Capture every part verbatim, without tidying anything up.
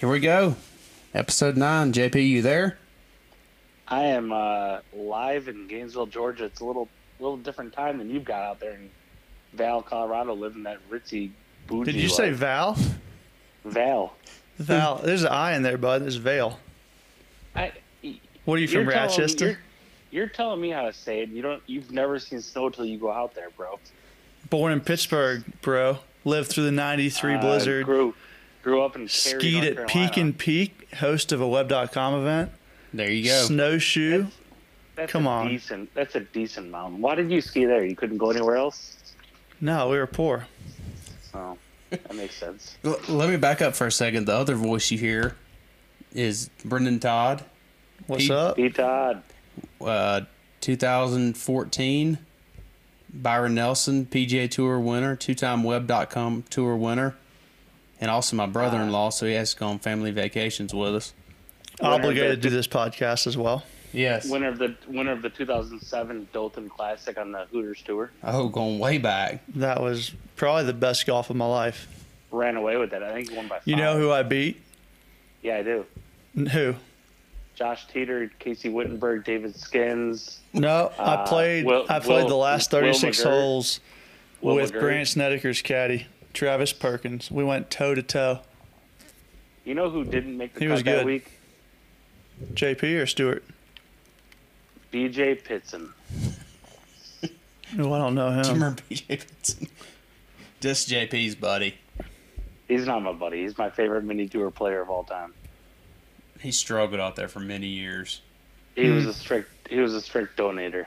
Here we go. Episode nine. J P, you there? I am uh, live in Gainesville, Georgia. It's a little little different time than you've got out there in Val, Colorado, living that ritzy, bougie Did you life. say Val? Val? Val. There's an I in there, bud. There's Vale. I, What are you from, you're telling- Rochester? You're, you're telling me how to say it. You don't. You've never seen snow till you go out there, bro. Born in Pittsburgh, bro. Lived through the ninety-three Uh, blizzard. Grew, grew up in Cary, Skied North at Carolina. Peak and Peak, host of a web dot com event. There you go. Snowshoe. That's Come a on. Decent. That's a decent mountain. Why did you ski there? You couldn't go anywhere else. No, we were poor. Oh, that makes sense. L- let me back up for a second. The other voice you hear is Brendan Todd, What's Pete- up? P. Todd. uh, two thousand fourteen Byron Nelson P G A Tour winner, two-time web dot com tour winner, and also my brother-in-law, so he has to go on family vacations with us. Obligated to do this podcast as well. Yes. Winner of the winner of the two thousand seven Dalton Classic on the Hooters Tour. Oh, going way back. That was probably the best golf of my life. Ran away with that. I think he won by five. You know who I beat? Yeah, I do. N- Who? Josh Teeter, Casey Wittenberg, David Skins. No, I Uh, played. Will- I played Will- the last Will thirty-six McGirt. holes Will with McGirt. Grant Snedeker's caddy, Travis Perkins. We went toe to toe. You know who didn't make the He cut was that good. week? J P or Stewart? B J Pitson. Oh, I don't know Do you him. remember P J Pitson? Just J P's buddy. He's not my buddy. He's my favorite mini tour player of all time. He struggled out there for many years, He Hmm. was a strict. He was a strict donator.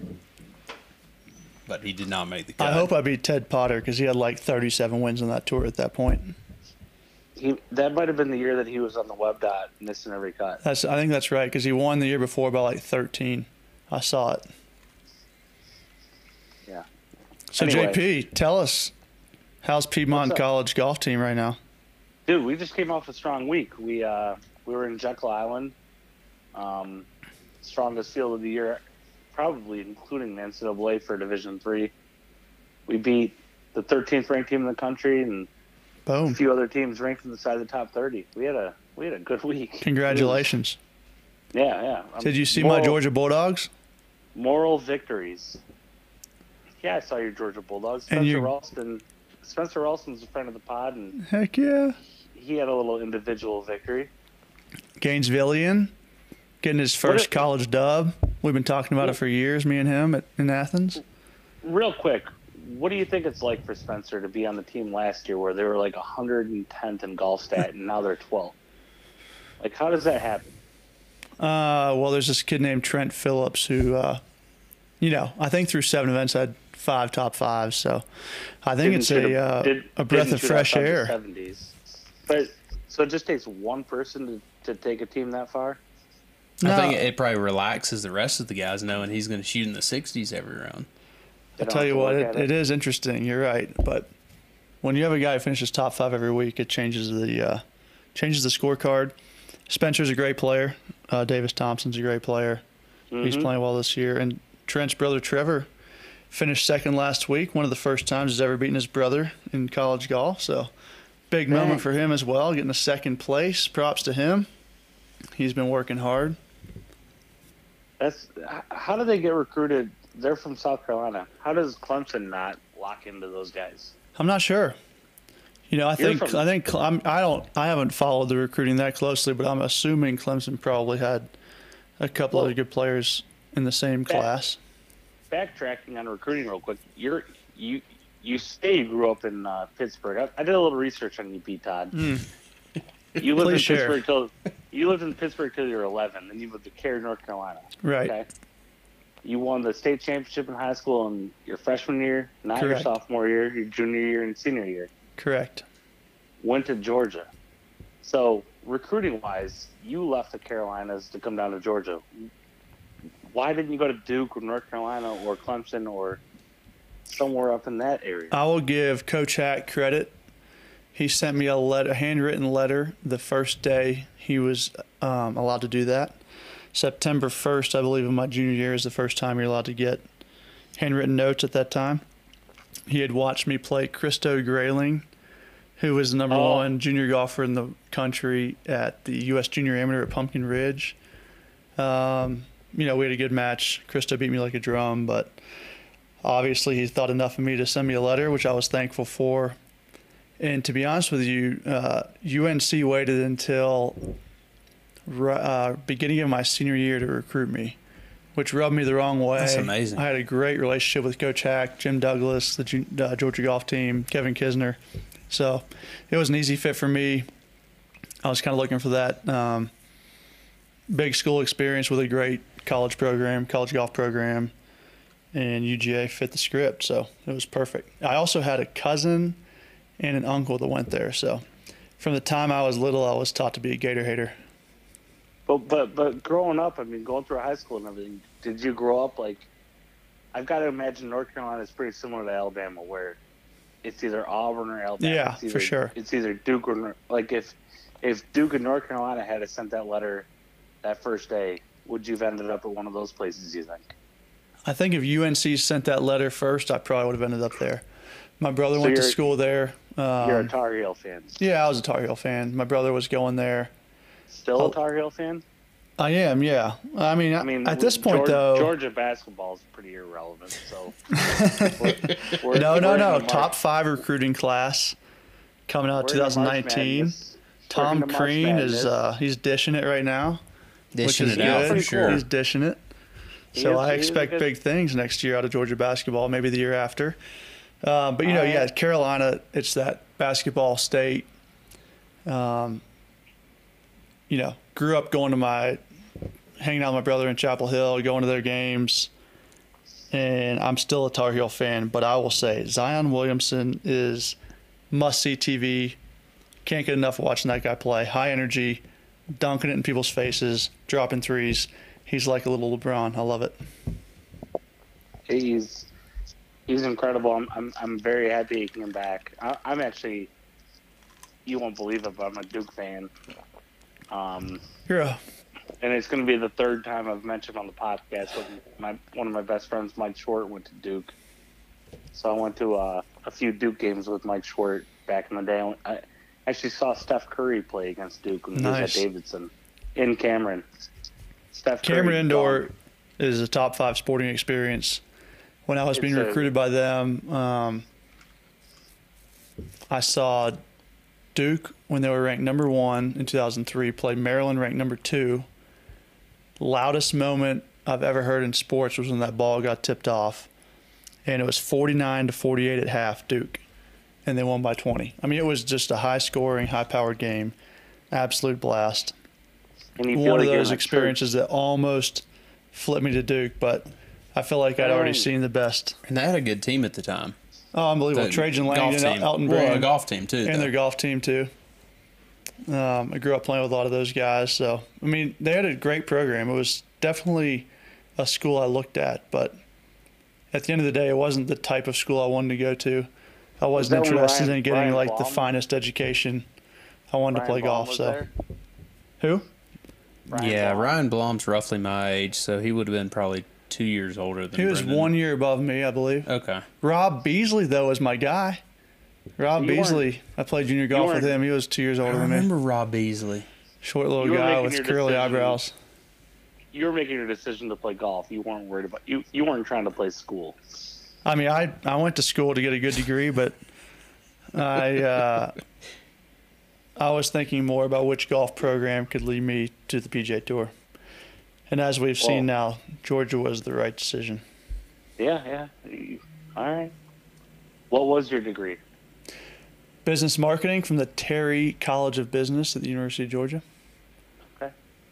but he did not make the cut. I hope I beat Ted Potter because he had like thirty-seven wins on that tour at that point. He that might have been the year that he was on the web dot missing every cut. That's I think that's right because he won the year before by like thirteen. I saw it. Yeah. So Anyway. J P, tell us, how's Piedmont What's up? College golf team right now? Dude, we just came off a strong week. We uh we were in Jekyll Island, um, strongest field of the year, probably including the N C double A for Division Three. We beat the thirteenth ranked team in the country and a Boom! few other teams ranked inside the top thirty. We had a we had a good week. Congratulations. Yeah, yeah. Um, Did you see moral, my Georgia Bulldogs? moral victories? Yeah, I saw your Georgia Bulldogs. And Spencer you- Ralston. Spencer Ralston's a friend of the pod, and Heck yeah! he had a little individual victory. Gainesvillian getting his What first if- college dub. We've been talking about it for years, me and him at, in Athens. Real quick, what do you think it's like for Spencer to be on the team last year where they were like one hundred tenth in golf stat and now they're twelfth? Like, how does that happen? Uh, well, there's this kid named Trent Phillips who, uh, you know, I think through seven events had five top fives. So I think Didn't it's shoot a uh, did- a breath didn't of shoot fresh outside the air. seventies. But so it just takes one person to, to take a team that far. I No. think it probably relaxes the rest of the guys knowing he's going to shoot in the sixties every round. They I'll don't tell have you to what, look it, at it is interesting. You're right, but when you have a guy who finishes top five every week, it changes the uh, changes the scorecard. Spencer's a great player. Uh, Davis Thompson's a great player. He's Mhm. playing well this year. And Trent's brother Trevor finished second last week. One of the first times he's ever beaten his brother in college golf. So big Dang. moment for him as well, getting a second place. Props to him. He's been working hard. That's h- how do they get recruited? They're from South Carolina. How does Clemson not lock into those guys? I'm not sure. You know, I You're think from- I think I'm, I don't I haven't followed the recruiting that closely, but I'm assuming Clemson probably had a couple Well- of good players in the same Back- class. Backtracking on recruiting real quick. You're you you say you grew up in uh, Pittsburgh. I, I did a little research on you, Pete Todd. You lived in Please share. Pittsburgh till you lived in Pittsburgh till you were eleven. Then you moved to Cary, North Carolina. Right. Okay. You won the state championship in high school in your freshman year, not your Correct. sophomore year, your junior year, and senior year. Correct. Went to Georgia. So recruiting wise, you left the Carolinas to come down to Georgia. Why didn't you go to Duke or North Carolina or Clemson or somewhere up in that area? I will give Coach Hack credit. He sent me a letter, a handwritten letter the first day he was um, allowed to do that. September first, I believe, of my junior year is the first time you're allowed to get handwritten notes at that time. He had watched me play Christo Grayling who was the number Oh. one junior golfer in the country at the U S Junior Amateur at Pumpkin Ridge. Um, you know, we had a good match. Krista beat me like a drum, but obviously he thought enough of me to send me a letter, which I was thankful for. And to be honest with you, uh, U N C waited until uh, beginning of my senior year to recruit me, which rubbed me the wrong way. That's amazing. I had a great relationship with Coach Hack, Jim Douglas, the Ju- uh, Georgia golf team, Kevin Kisner. So it was an easy fit for me. I was kind of looking for that um, big school experience with a great college program, college golf program, and U G A fit the script. So it was perfect. I also had a cousin and an uncle that went there. So from the time I was little, I was taught to be a Gator hater. But but but growing up, I mean, going through high school and everything, did you grow up like? I've got to imagine North Carolina is pretty similar to Alabama, where it's either Auburn or Alabama. Yeah, it's either, for sure. It's either Duke or Nor- like if if Duke and North Carolina had sent that letter that first day, would you have ended up at one of those places? You think? I think if U N C sent that letter first, I probably would have ended up there. My brother So went to you're- school there. Um, You're a Tar Heel fan. yeah, I was a Tar Heel fan. My brother was going there. Still Oh. a Tar Heel fan? I am, yeah. I mean, I mean, at this point, Georgia, though, Georgia basketball is pretty irrelevant. So we're, we're, no, no, we're in no. the March- Top five recruiting class coming out we're in the March twenty nineteen. Madness. We're Tom in the March Crean is Madness. uh, he's dishing it right now, Dishing which is it out good. for Pretty sure. He's dishing it. He So is- I he is a expect good- big things next year out of Georgia basketball, maybe the year after. Um, but you know, I- yeah, Carolina, it's that basketball state. Um, you know, grew up going to my, hanging out with my brother in Chapel Hill, going to their games, and I'm still a Tar Heel fan. But I will say, Zion Williamson is must-see T V. Can't get enough of watching that guy play. High energy, dunking it in people's faces, dropping threes. He's like a little LeBron. I love it. He's he's incredible. I'm I'm, I'm very happy he came back. I, I'm actually, you won't believe it, but I'm a Duke fan. Um, You're a and it's going to be the third time I've mentioned on the podcast. When my one of my best friends, Mike Short, went to Duke. So I went to uh, a few Duke games with Mike Short back in the day. I actually saw Steph Curry play against Duke when he Nice. was at Davidson in Cameron. Steph Cameron Curry Indoor dunked. is a top five sporting experience. When I was being It's a- recruited by them, um, I saw Duke when they were ranked number one in two thousand three play Maryland ranked number two. Loudest moment I've ever heard in sports was when that ball got tipped off, and it was forty-nine to forty-eight at half Duke, and they won by twenty. I mean, it was just a high-scoring, high-powered game, absolute blast. And you feel One like of you're in those a experiences that almost flipped me to Duke, but I feel like I'd already Oh. seen the best. And they had a good team at the time. Oh, unbelievable. The Trajan golf Langdon, team. Elton Well, a Brand, golf team too. and though. their golf team, too. Um, I grew up playing with a lot of those guys. So, I mean, they had a great program. It was definitely a school I looked at, but at the end of the day, it wasn't the type of school I wanted to go to. I wasn't that when interested Ryan- in getting, Ryan like, the Baum- finest education. I wanted to Brian play Baum golf, was so. there? Who? Brian yeah, Baum. Ryan Blom's roughly my age, so he would have been probably two years older than He was Brendan. one year above me, I believe. Okay. Rob Beasley, though, is my guy. Rob You weren't- Beasley. I played junior golf with weren't- him. He was two years I older than me. remember Rob Beasley. Short little You were guy making with your curly decision. eyebrows. You were making your decision to play golf. You weren't worried about you. You weren't trying to play school. I mean, I I went to school to get a good degree, but I uh, I was thinking more about which golf program could lead me to the P G A Tour. And as we've Well- seen now, Georgia was the right decision. Yeah, yeah. You- All right. What was your degree? Business marketing from the Terry College of Business at the University of Georgia. Okay.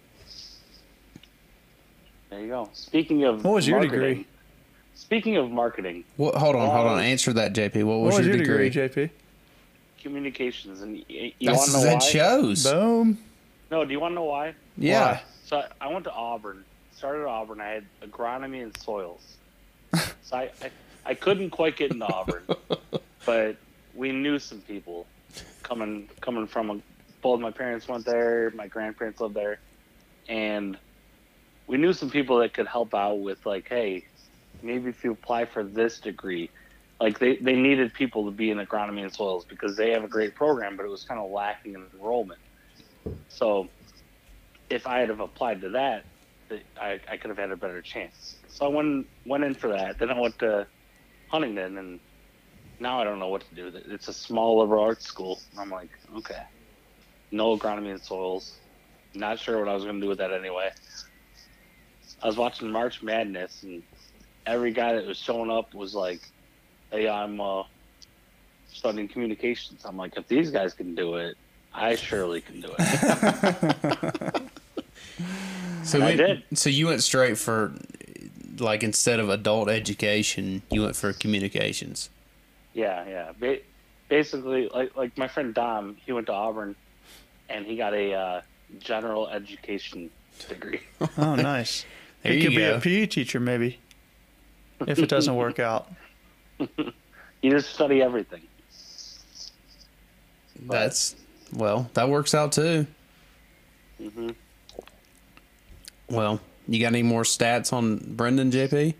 There you go. Speaking of What was your marketing- degree? Speaking of marketing, What, hold on, hold on. Uh, Answer that, J P. What What was, was your, your degree, degree? J P? communications, and y- y- you That's want to know that why? shows. Boom. No, do you want to know why? Yeah. Why? So I, I went to Auburn. Started at Auburn. I had agronomy and soils. So I, I, I couldn't quite get into Auburn, but we knew some people coming coming from a, both my parents went there, my grandparents lived there, and we knew some people that could help out with like, hey, maybe if you apply for this degree, like they, they needed people to be in agronomy and soils because they have a great program, but it was kind of lacking in enrollment. So if I had have applied to that, I, I could have had a better chance. So I went went in for that. Then I went to Huntington, and now I don't know what to do. It's a small liberal arts school. I'm like, okay, no agronomy and soils. Not sure what I was going to do with that anyway. I was watching March Madness, and every guy that was showing up was like, hey, I'm uh, studying communications. I'm like, if these guys can do it, I surely can do it. So I we, did. So you went straight for, like, instead of adult education, you went for communications. Yeah, yeah. Ba- basically, like like my friend Dom, he went to Auburn, and he got a uh, general education degree. Oh, nice. There He you could be go. a P E teacher maybe, if it doesn't work out. You just study everything. That's, well, that works out too. hmm Well, you got any more stats on Brendan, J P?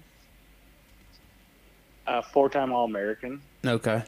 Uh, four-time All-American. Okay.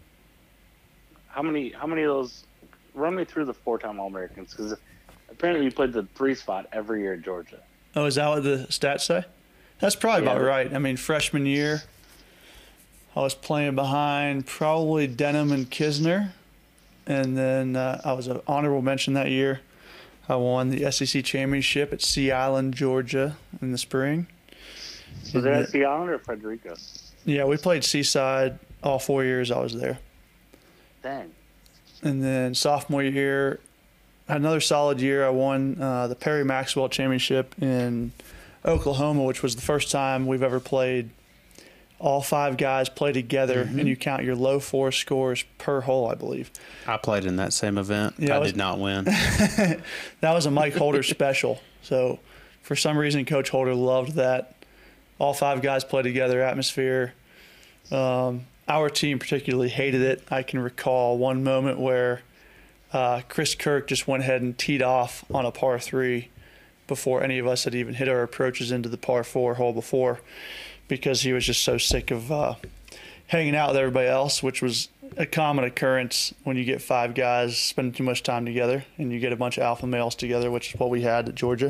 How many? How many of those? Run me through the four-time All-Americans, because apparently you played the three spot every year at Georgia. Oh, is that what the stats say? That's probably Yeah. about right. I mean, freshman year, I was playing behind probably Denham and Kisner. And then uh, I was an honorable mention that year. I won the S E C championship at Sea Island, Georgia in the spring. Was it at Sea Island or Frederica? Yeah, we played Seaside all four years I was there. Dang. And then sophomore year, had another solid year. I won uh, the Perry Maxwell Championship in Oklahoma, which was the first time we've ever played all five guys play together, Mm-hmm. and you count your low four scores per hole, I believe. I played in that same event. Yeah, I I was- did not win. That was a Mike Holder special. So for some reason, Coach Holder loved that. All five guys play together atmosphere. Um, our team particularly hated it. I can recall one moment where uh, Chris Kirk just went ahead and teed off on a par three before any of us had even hit our approaches into the par four hole before, because he was just so sick of uh, hanging out with everybody else, which was a common occurrence when you get five guys spending too much time together and you get a bunch of alpha males together, which is what we had at Georgia.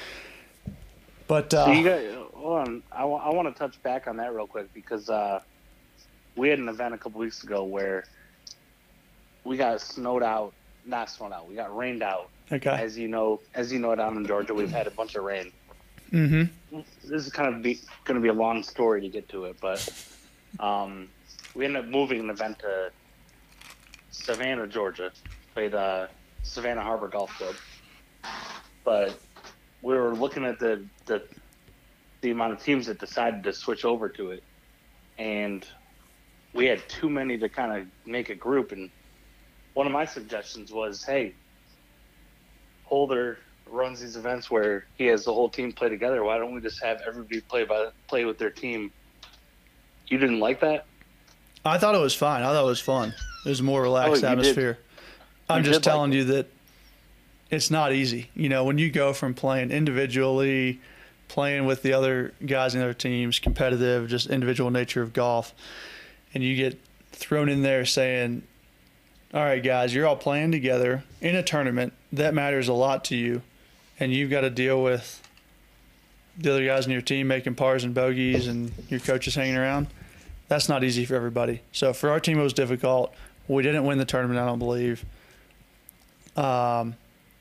But uh, So you got, hold on. I, wa- I want to touch back on that real quick, because uh, we had an event a couple weeks ago where we got snowed out. Not snowed out. We got rained out. okay, As you know, as you know, down in Georgia, we've had a bunch of rain. mm-hmm. This is kind of be, going to be a long story to get to it, but um, we ended up moving an event to Savannah, Georgia. Played uh, Savannah Harbor Golf Club, but we were looking at the, the the amount of teams that decided to switch over to it, and we had too many to kind of make a group. And one of my suggestions was, hey, Holder runs these events where he has the whole team play together. Why don't we just have everybody play by play with their team? You didn't like that? I thought it was fine. I thought it was fun. It was a more relaxed Oh, you did. atmosphere. I'm You just did like telling it. you that it's not easy. You know, when you go from playing individually, playing with the other guys in other teams, competitive, just individual nature of golf, and you get thrown in there saying, all right, guys, you're all playing together in a tournament. That matters a lot to you, and you've got to deal with the other guys in your team making pars and bogeys and your coaches hanging around. That's not easy for everybody. So for our team, it was difficult. We didn't win the tournament, I don't believe. Um,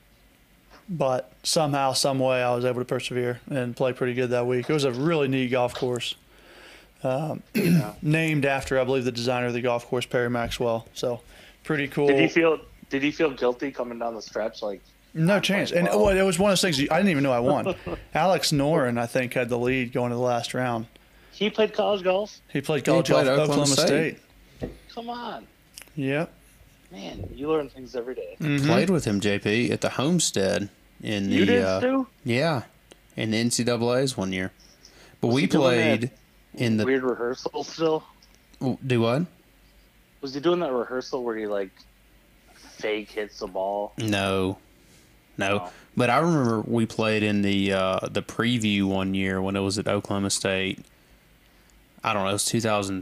but somehow, some way, I was able to persevere and play pretty good that week. It was a really neat golf course, um, named after, I believe, the designer of the golf course, Perry Maxwell. So pretty cool. Did you feel did you feel guilty coming down the stretch? Like, No I'm chance. playing And well. well, it was one of those things I didn't even know I won. Alex Noren, I think, had the lead going to the last round. he played college golf? He played He college played golf at Oklahoma Oklahoma State. State. Come on, Yep. man, you learn things every day. Mhm. Played with him, J P, at the Homestead in the You did uh, too? yeah, in the N C double A's one year. But Was we he doing played that in the Weird rehearsal still? do what? Was he doing that rehearsal where he like fake hits the ball? No, no. No. But I remember we played in the uh, the preview one year when it was at Oklahoma State. I don't know. It was two thousand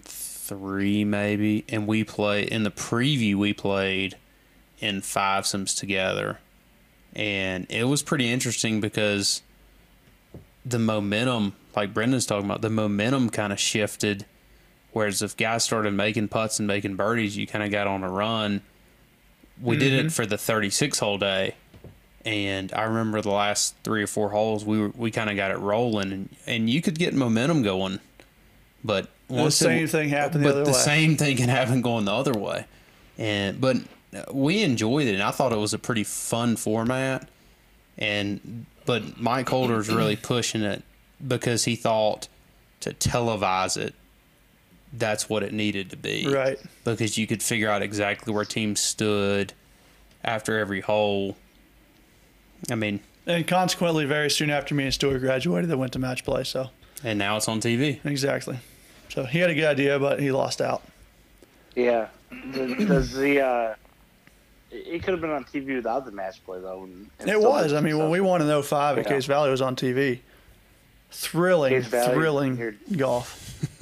three maybe, and we play in the preview. We played in fivesomes together, and it was pretty interesting because the momentum, like Brendan's talking about, the momentum kind of shifted. Whereas if guys started making putts and making birdies, you kind of got on a run. We mm-hmm. did it for the thirty-six hole day, and I remember the last three or four holes we were, we kind of got it rolling, and, and you could get momentum going, but once the same it, thing happened the but other the way. same thing can happen going the other way, and but we enjoyed it, and I thought it was a pretty fun format, and but Mike Holder's really pushing it because he thought to televise it, that's what it needed to be. Right. Because you could figure out exactly where teams stood after every hole. I mean... And consequently, very soon after me and Stuart graduated, they went to match play, so... And now it's on T V. Exactly. So he had a good idea, but he lost out. Yeah. Does the... Uh, it could have been on T V without the match play, though. And, and it was. I mean, stuff. When we won in oh five yeah. at Case Valley, it was on T V. Thrilling, thrilling You're... golf.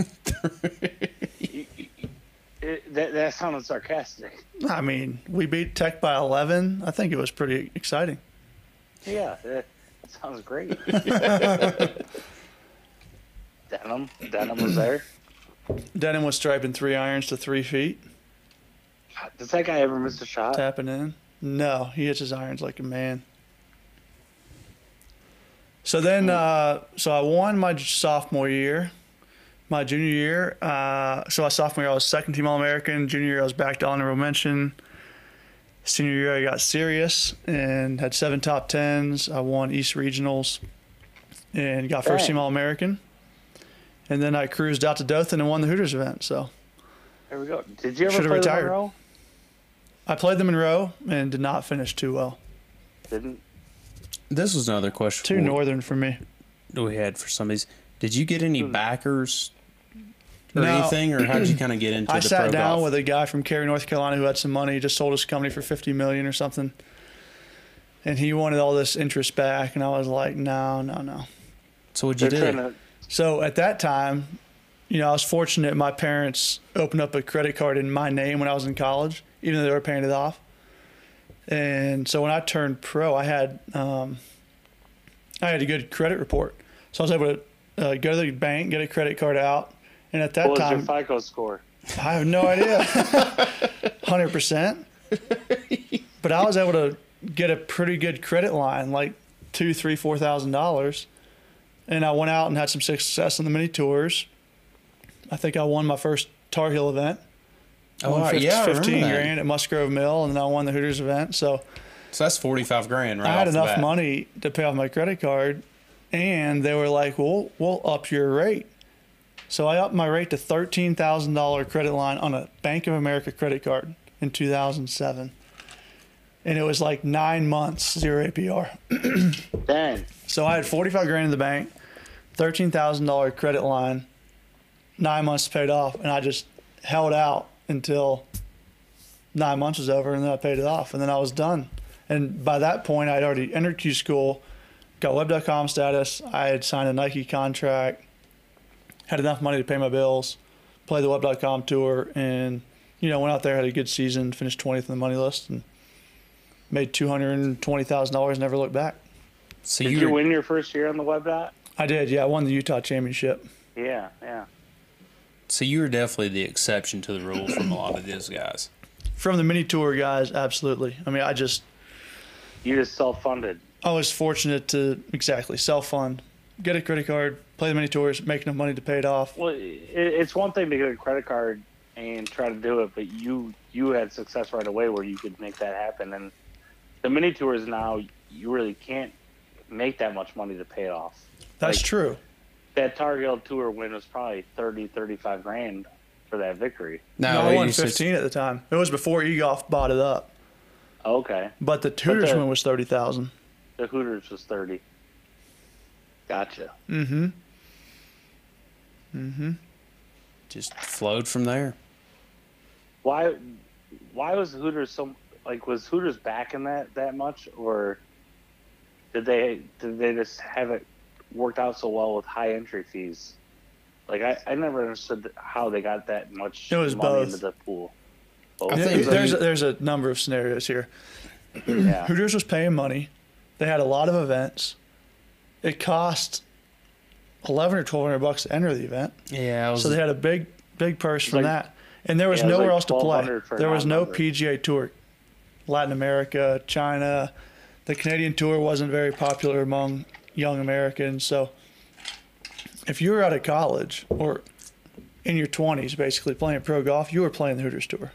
It, that, that sounded sarcastic. I mean, we beat Tech by eleven. I think it was pretty exciting. Yeah, that sounds great. Denham, Denham was there. Denham was striping three irons to three feet. Does that guy ever miss a shot? Tapping in. No, he hits his irons like a man. So then, uh, so I won my sophomore year. My junior year, uh, so my sophomore year I was second team All-American. Junior year I was back to honorable mention. Senior year I got serious and had seven top tens. I won East Regionals and got first team All-American. And then I cruised out to Dothan and won the Hooters event. So there we go. Did you ever Should've play retired. the Monroe? I played the Monroe and did not finish too well. Didn't? This was another question. Too northern for me. We had for some of these. Did you get any backers or no. anything, or how did you kind of get into I the sat pro down golf? with a guy from Cary, North Carolina, who had some money. He just sold his company for fifty million dollars or something, and he wanted all this interest back. And I was like, no, no, no. So what'd you They're do? trying to- So at that time, you know, I was fortunate. My parents opened up a credit card in my name when I was in college, even though they were paying it off. And so when I turned pro, I had um, I had a good credit report. So I was able to uh, go to the bank, get a credit card out. And at that what time, was your FICO score? I have no idea. one hundred percent. But I was able to get a pretty good credit line, like two, three, four thousand dollars. And I went out and had some success on the mini tours. I think I won my first Tar Heel event. I Oh, won right. fifty, Yeah, I remember fifteen that. grand at Musgrove Mill, and then I won the Hooters event. So So that's forty-five grand, right? I had off the enough bat. money to pay off my credit card, and they were like, well, we'll up your rate. So I upped my rate to thirteen thousand dollars credit line on a Bank of America credit card in two thousand seven. And it was like nine months, zero A P R. Dang. So I had forty-five grand in the bank, thirteen thousand dollars credit line, nine months paid off, and I just held out until nine months was over, and then I paid it off, and then I was done. And by that point, I'd already entered Q School, got web dot com status, I had signed a Nike contract, had enough money to pay my bills, played the web dot com tour, and, you know, went out there, had a good season, finished twentieth in the money list, and made two hundred twenty thousand dollars, never looked back. So Did you, you were- win your first year on the web dot? I did, yeah. I won the Utah Championship. Yeah, yeah. so you were definitely the exception to the rule from a lot of these guys. From the mini tour guys, absolutely. I mean, I just, You just self-funded. I was fortunate to, exactly, self-fund, get a credit card, play the mini tours, make enough money to pay it off. Well, it, it's one thing to get a credit card and try to do it, but you you had success right away where you could make that happen. And the mini tours now, you really can't make that much money to pay it off. That's Like, true. That Tar Heel tour win was probably thirty, thirty-five grand for that victory. No, No, I you won said- fifteen at the time. It was before eGolf bought it up. Okay. But the Hooters the- win was thirty thousand. The Hooters was thirty. Gotcha. Mm-hmm. Mm-hmm. Just flowed from there. Why why was Hooters so like was Hooters back in that that much, or did they did they just have it worked out so well with high entry fees? Like I, I never understood how they got that much It was money both. into the pool. I Both. think there's the- a, there's a number of scenarios here. Yeah. Hooters was paying money. They had a lot of events. It cost eleven or twelve hundred bucks to enter the event, Yeah, I was, so they had a big big purse from like- that. And there was yeah, it was nowhere like else to play. twelve hundred for a There was no non-member. P G A Tour. Latin America, China, the Canadian Tour wasn't very popular among young Americans. So if you were out of college or in your twenties, basically playing pro golf, you were playing the Hooters Tour.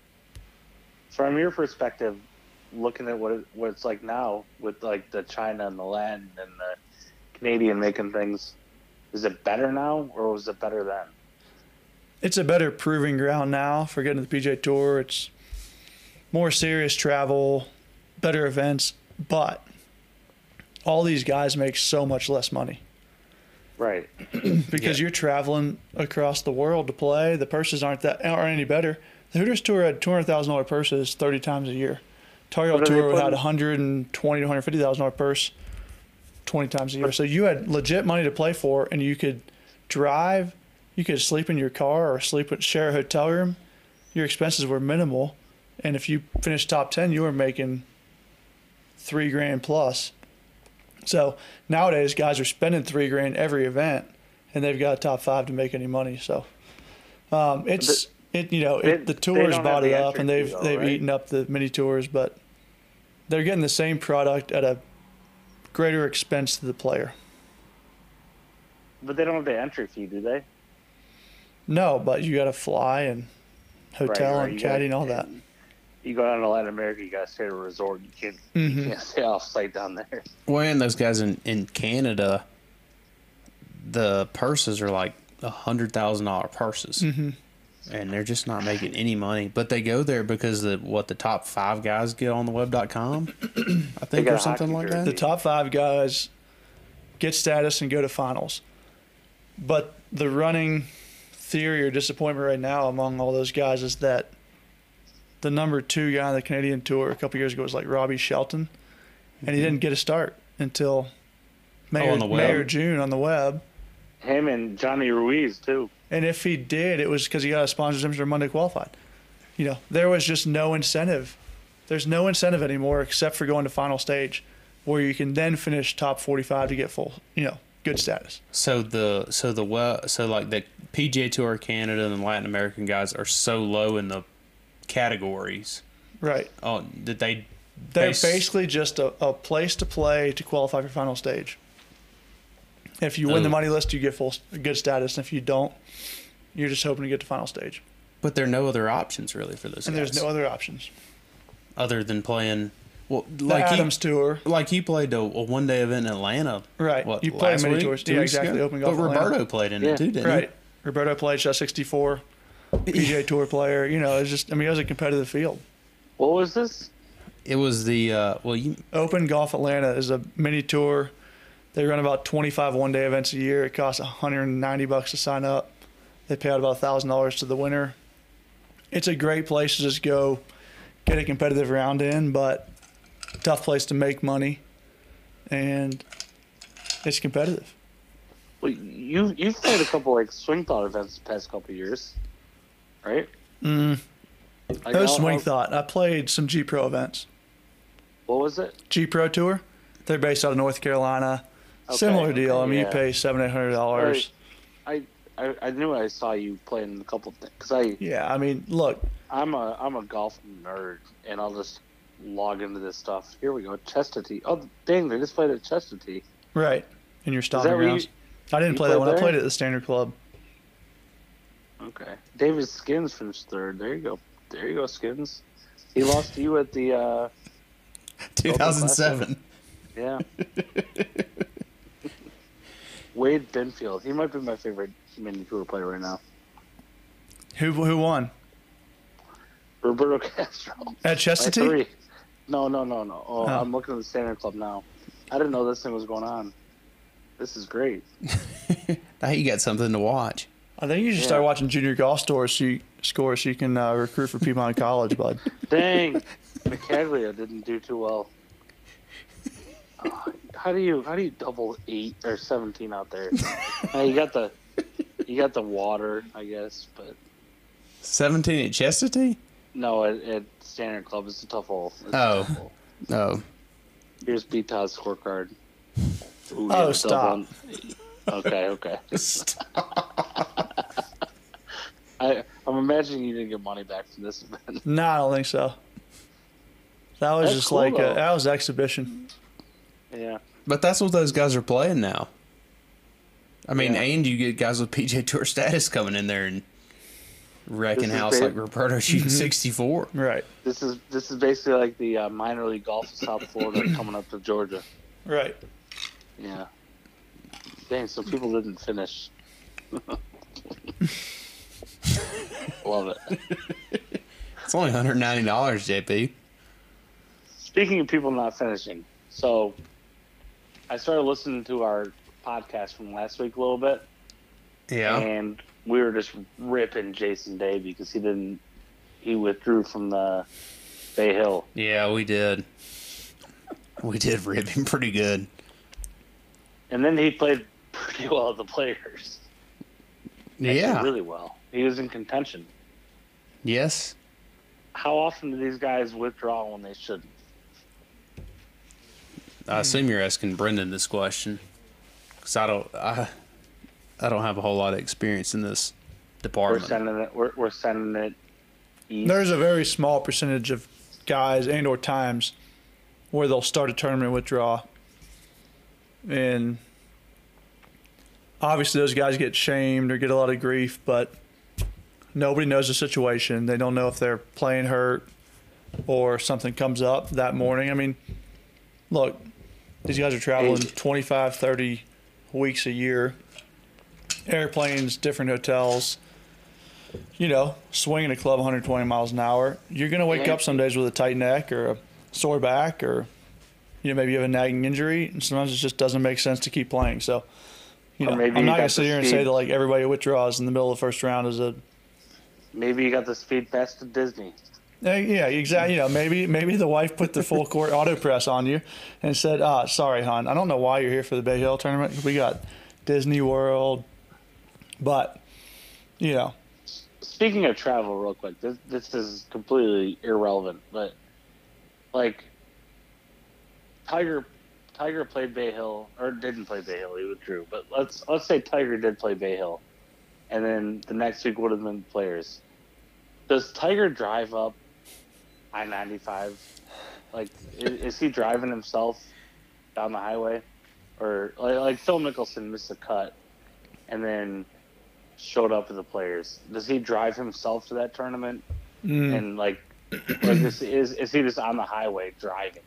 From your perspective, looking at what it, what it's like now with like the China and the Latin and the Canadian making things, is it better now or was it better then? It's a better proving ground now for getting to the P G A Tour. It's more serious travel, better events, but all these guys make so much less money Right. because Yeah. you're traveling across the world to play. The purses aren't that aren't any better. The Hooters Tour had two hundred thousand dollar purses thirty times a year. Target What are they Tour had putting- a hundred and twenty to one hundred fifty thousand dollar purse twenty times a year. So you had legit money to play for, and you could drive. You could sleep in your car or sleep at share a hotel room. Your expenses were minimal, and if you finished top ten, you were making three grand plus. So nowadays, guys are spending three grand every event, and they've got a top five to make any money. So um, it's it you know they- it, the they tours don't bought have it the up, and entry they've fee, though, they've right? eaten up the mini tours, but they're getting the same product at a greater expense to the player. But they don't have the entry fee, do they? No, but you got to fly and hotel Right, right. and You caddy gotta- and all that. You go down to Latin America, you gotta stay at a resort. You can't Mhm. you can't stay off site down there. well, and those guys in, in Canada, the purses are like a hundred thousand dollar purses, Mhm. and they're just not making any money. But they go there because the what the top five guys get on the web dot com, I think, got or a something hockey like jersey. The that. top five guys get status and go to finals. But the running theory or disappointment right now among all those guys is that the number two guy on the Canadian Tour a couple years ago was like Robbie Shelton, and he didn't get a start until May, Oh, or, on the May web. or June on the web. Him and Johnny Ruiz too. And if he did, it was because he got a sponsorship or Monday qualified. You know, there was just no incentive. There's no incentive anymore except for going to final stage, where you can then finish top forty-five to get full, you know, good status. So the so the well so like the P G A Tour Canada and the Latin American guys are so low in the categories. Right. Oh, that they They're base- basically just a, a place to play to qualify for final stage. If you win the Oh. money list, you get full good status. And if you don't, you're just hoping to get to final stage. But there are no other options really for those And guys. there's no other options. other than playing. Well, The like Adams he, Tour. like he played a, a one day event in Atlanta. Right. What, You play last many week? tours. Two Yeah, weeks exactly. ago? Open Golf But Atlanta. Roberto played in Yeah. it too, didn't Right. Roberto played shot sixty-four. P G A Tour player. You know, it's just, I mean, it was a competitive field. What was this? he? It was the uh, well, you Open Golf Atlanta is a mini tour. They run about twenty-five one-day events a year. It costs one hundred ninety bucks to sign up. They pay out about one thousand dollars to the winner. It's a great place to just go get a competitive round in, but tough place to make money, and it's competitive. Well, you you've played a couple like swing thought events the past couple years, right? Mm. Like, No I'll- swing I'll- thought. I played some G Pro events. What was it? G Pro Tour. They're based out of North Carolina. Okay, Similar deal. okay, I mean, yeah. you pay seven, eight hundred dollars. I, I I knew I saw you playing a couple things because I Yeah, I mean, look, I'm a I'm a golf nerd and I'll just log into this stuff. Here we go, Chestatee. Oh dang, they just played at Chestatee. right in your stomping that where you- grounds. I didn't you play that played one. I there? played at the Standard Club. Okay, David Skins finished third. There you go. There you go, Skins. He lost to you at the uh, two thousand seven. yeah. Wade Benfield. He might be my favorite mini tour player right now. Who who won Roberto Castro. at By Chestatee? three. No, no, no, no. Oh, Oh. I'm looking at the Standard Club now. I didn't know this thing was going on. This is great. Now you got something to watch. I think you should Yeah. start watching junior golf stores so you, scores so you can uh, recruit for Piedmont College, bud. Dang, McCaglia didn't do too well. Uh, how do you how do you double eight or seventeen out there? Now you got the You got the water, I guess, but seventeen at Chestatee? no, at, at Standard Club, it's a tough hole. It's Oh. a tough hole. Oh. Here's B Todd's scorecard. Ooh, Oh, yeah, stop. double- Okay, okay. I, I'm imagining you didn't get money back from this event. No, I don't think so. That was That's just cool, like though. a, that was exhibition. Yeah. But that's what those guys are playing now. I mean, Yeah. and you get guys with P J Tour status coming in there and wrecking This is house ba- like Roberto shooting sixty-four. Right. This is this is basically like the uh, minor league golf of South Florida coming up to Georgia. Right. Yeah. Dang, so people didn't finish. Love it. It's only one hundred ninety dollars, J P. Speaking of people not finishing, so I started listening to our podcast from last week a little bit, Yeah. and we were just ripping Jason Day because he didn't, he withdrew from the Bay Hill. Yeah, we did. We did rip him pretty good. And then he played pretty well at the Players. Actually, Yeah. really well. He was in contention. Yes. How often do these guys withdraw when they shouldn't? I assume you're asking Brendan this question, because I don't, I, I don't have a whole lot of experience in this We're department. sending it. We're, we're sending it east. There's a very small percentage of guys and or times where they'll start a tournament withdraw. And obviously those guys get shamed or get a lot of grief, but nobody knows the situation. They don't know if they're playing hurt or something comes up that morning. I mean, look, these guys are traveling twenty-five, thirty weeks a year. Airplanes, different hotels. You know, swinging a club one hundred twenty miles an hour. You're going to wake Yeah. up some days with a tight neck or a sore back, or you know, maybe you have a nagging injury, and sometimes it just doesn't make sense to keep playing. So, you Or know, maybe I'm you not got going to sit the here and speed. say that like everybody who withdraws in the middle of the first round is a Maybe you got the speed pass to Disney. Uh, yeah, exactly. You know, maybe maybe the wife put the full court auto press on you and said, "Ah, sorry, hon. I don't know why you're here for the Bay Hill tournament. We got Disney World, but you know, Speaking of travel, real quick, this this is completely irrelevant, but like Tiger, Tiger played Bay Hill or didn't play Bay Hill. He withdrew, but let's let's say Tiger did play Bay Hill, and then the next week would have been Players. Does Tiger drive up I ninety-five? Like, is, is he driving himself down the highway, or like, like Phil Mickelson missed a cut, and then showed up at the Players? Does he drive himself to that tournament? mm, And like, like is, is is he just on the highway driving?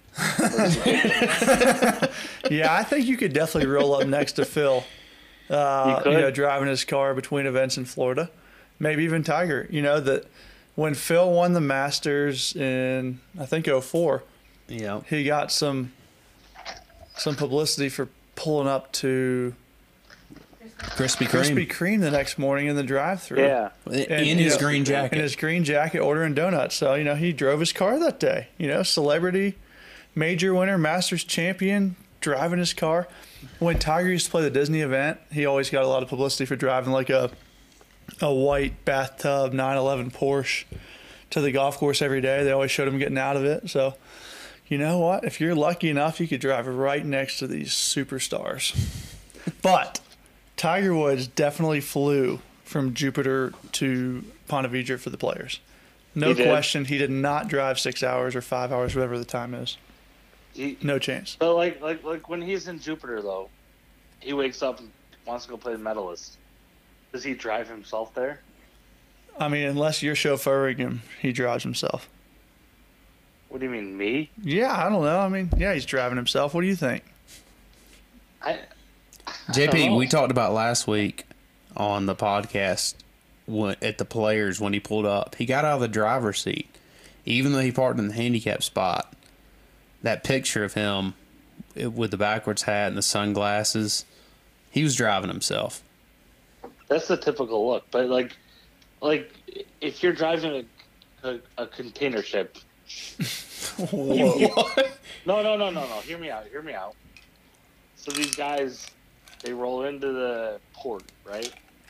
yeah, I think you could definitely roll up next to Phil. Uh, You you, could? know, driving his car between events in Florida, maybe even Tiger. You know that when Phil won the Masters in I think oh four, Yeah. he got some some publicity for pulling up to Krispy Kreme. Krispy Kreme the next morning in the drive-through. Yeah, In And, in you his know, green jacket. In his green jacket, ordering donuts. So, you know, he drove his car that day. You know, celebrity, major winner, Masters champion, driving his car. When Tiger used to play the Disney event, he always got a lot of publicity for driving like a a white bathtub nine eleven Porsche to the golf course every day. They always showed him getting out of it. So, you know what? If you're lucky enough, you could drive right next to these superstars. But Tiger Woods definitely flew from Jupiter to Ponte Vedra for the Players. No He did? question, he did not drive six hours or five hours, whatever the time is. he, No chance. but like like like when he's in Jupiter though, he wakes up and wants to go play the Medalist. Does he drive himself there? I mean, unless you're chauffeuring him, he drives himself. What do you mean, me? Yeah, I don't know. I mean, yeah, he's driving himself. What do you think? I J P, know. we talked about last week on the podcast when, at the Players when he pulled up. He got out of the driver's seat, even though he parked in the handicap spot. That picture of him with the backwards hat and the sunglasses, he was driving himself. That's the typical look, but like, like if you're driving a a, a container ship. Whoa. No, no, no, no, no. Hear me out. Hear me out. So these guys, they roll into the port, right?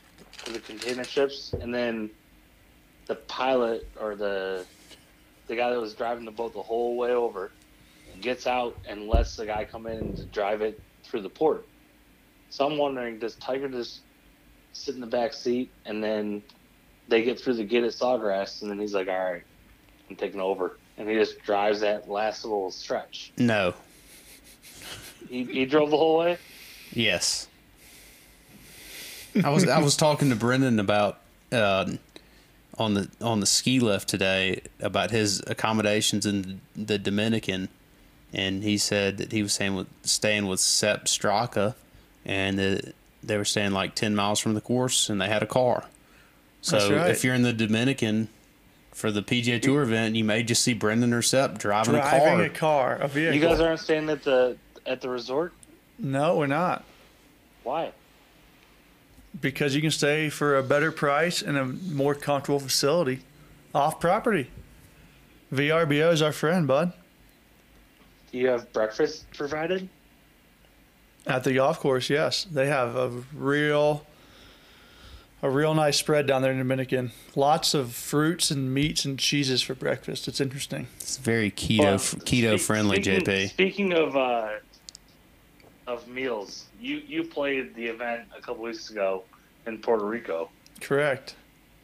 for the container ships, and then the pilot or the the guy that was driving the boat the whole way over gets out and lets the guy come in to drive it through the port. So I'm wondering, does Tiger just sit in the back seat and then they get through the gate at Sawgrass and then he's like, all right, I'm taking over. And he just drives that last little stretch. No. He, he drove the whole way? Yes. I was I was talking to Brendan about uh, on the on the ski lift today about his accommodations in the Dominican, and he said that he was staying with staying with Sepp Straka, and that they were staying like ten miles from the course, and they had a car. So That's right. if you're in the Dominican for the P G A Tour event, you may just see Brendan or Sepp driving, Driving a a car. car, a vehicle. You guys aren't staying at the at the resort? No, we're not. Why? Because you can stay for a better price and a more comfortable facility off property. V R B O is our friend, bud. Do you have breakfast provided? At the golf course, yes. They have a real a real nice spread down there in Dominican. Lots of fruits and meats and cheeses for breakfast. It's interesting. It's very keto Well, keto speak- friendly, speaking, J P. Speaking of uh, of meals, you you played the event a couple weeks ago in Puerto Rico. Correct.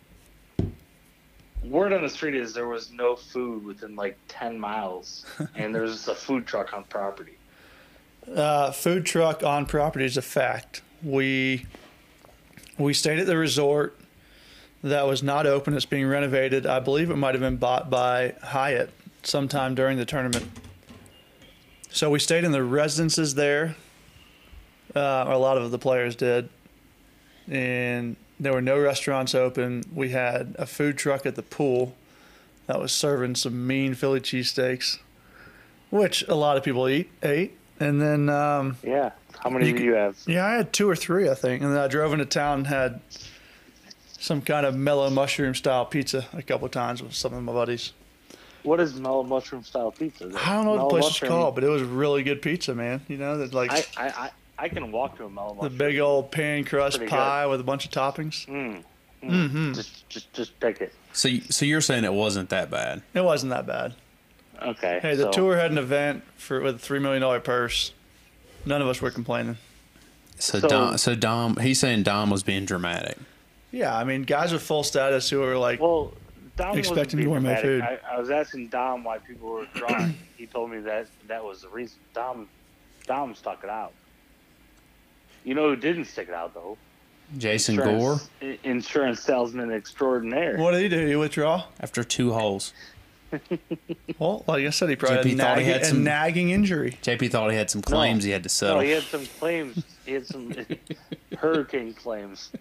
Word on the street is there was no food within like ten miles, and there was just a food truck on property. Uh, food truck on property is a fact. We we stayed at the resort that was not open. It's being renovated. I believe it might have been bought by Hyatt sometime during the tournament. So we stayed in the residences there. Uh, or a lot of the players did. And there were no restaurants open. We had a food truck at the pool that was serving some mean Philly cheesesteaks, which a lot of people eat ate. And then, um, Yeah. How many You do c- you have? yeah, I had two or three, I think. And then I drove into town and had some kind of mellow mushroom style pizza a couple of times with some of my buddies. What is mellow mushroom style pizza? I don't know what Mellow the place mushroom- is called, but it was really good pizza, man. You know, that like I, I, I, I can walk to a mellow the mushroom. big old pan crust Pretty pie with a bunch of toppings. Mm, mm. Mm-hmm. Just, just, just pick it. So you- so you're saying it wasn't that bad? It wasn't that bad. Okay. Hey, the so- tour had an event for with a three million dollar purse. None of us were complaining. So, So- Dom, so Dom, he's saying Dom was being dramatic. Yeah, I mean, guys with full status who were like, Well, Dom Expecting wasn't being gourmet dramatic. food. I, I was asking Dom why people were withdrawing. He told me that that was the reason. Dom, Dom stuck it out. You know who didn't stick it out though? Jason Gore Insurance, i- insurance salesman extraordinaire. what did he do? He withdraw? after two holes. Well, like I said, he probably J P had, a thought he nagging, had a some- nagging injury. J P thought he had some claims he had to No, settle. he had some claims. He had some hurricane claims.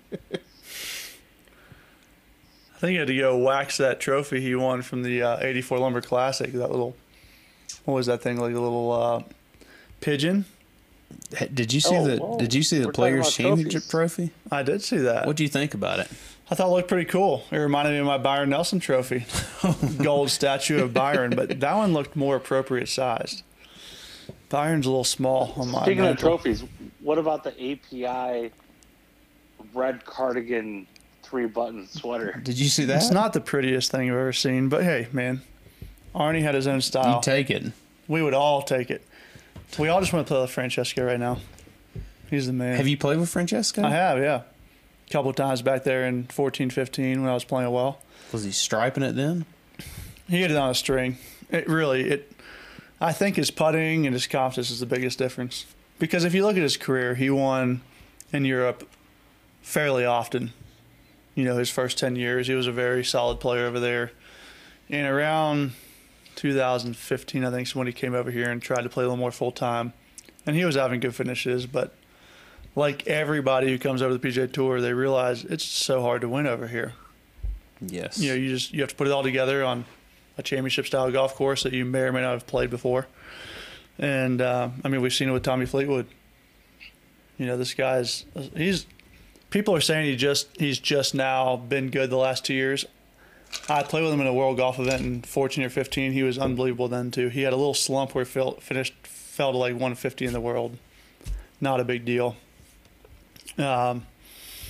I think he had to go wax that trophy he won from the uh, eighty-four Lumber Classic. That little, what was that thing? Like a little uh, pigeon? Hey, Did you see Oh, the whoa. Did you see the We're talking Players about Championship trophies. trophy? I did see that. What do you think about it? I thought it looked pretty cool. It reminded me of my Byron Nelson trophy, gold statue of Byron, but that one looked more appropriate sized. Byron's a little small on my Speaking of mantle. trophies, what about the A P I red cardigan three button sweater? Did you see that? It's not the prettiest thing I've ever seen, but hey, man, Arnie had his own style. You take it. We would all take it. We all just want to play with Francesco right now. He's the man. Have you played with Francesco? I have, yeah. A couple of times back there in fourteen, fifteen when I was playing well. Was he striping it then? He hit it on a string. It really, it. I think his putting and his confidence is the biggest difference. Because if you look at his career, he won in Europe fairly often. You know, his first ten years, he was a very solid player over there. And around two thousand fifteen, I think, is when he came over here and tried to play a little more full time. And he was having good finishes, but like everybody who comes over the P G A Tour, they realize it's so hard to win over here. Yes. You know, you just you have to put it all together on a championship style golf course that you may or may not have played before. And uh, I mean, we've seen it with Tommy Fleetwood. You know, this guy's he's people are saying he just he's just now been good the last two years. I played with him in a world golf event in fourteen or fifteen. He was unbelievable then too. He had a little slump where he fell, finished fell to like one fifty in the world. Not a big deal. Um,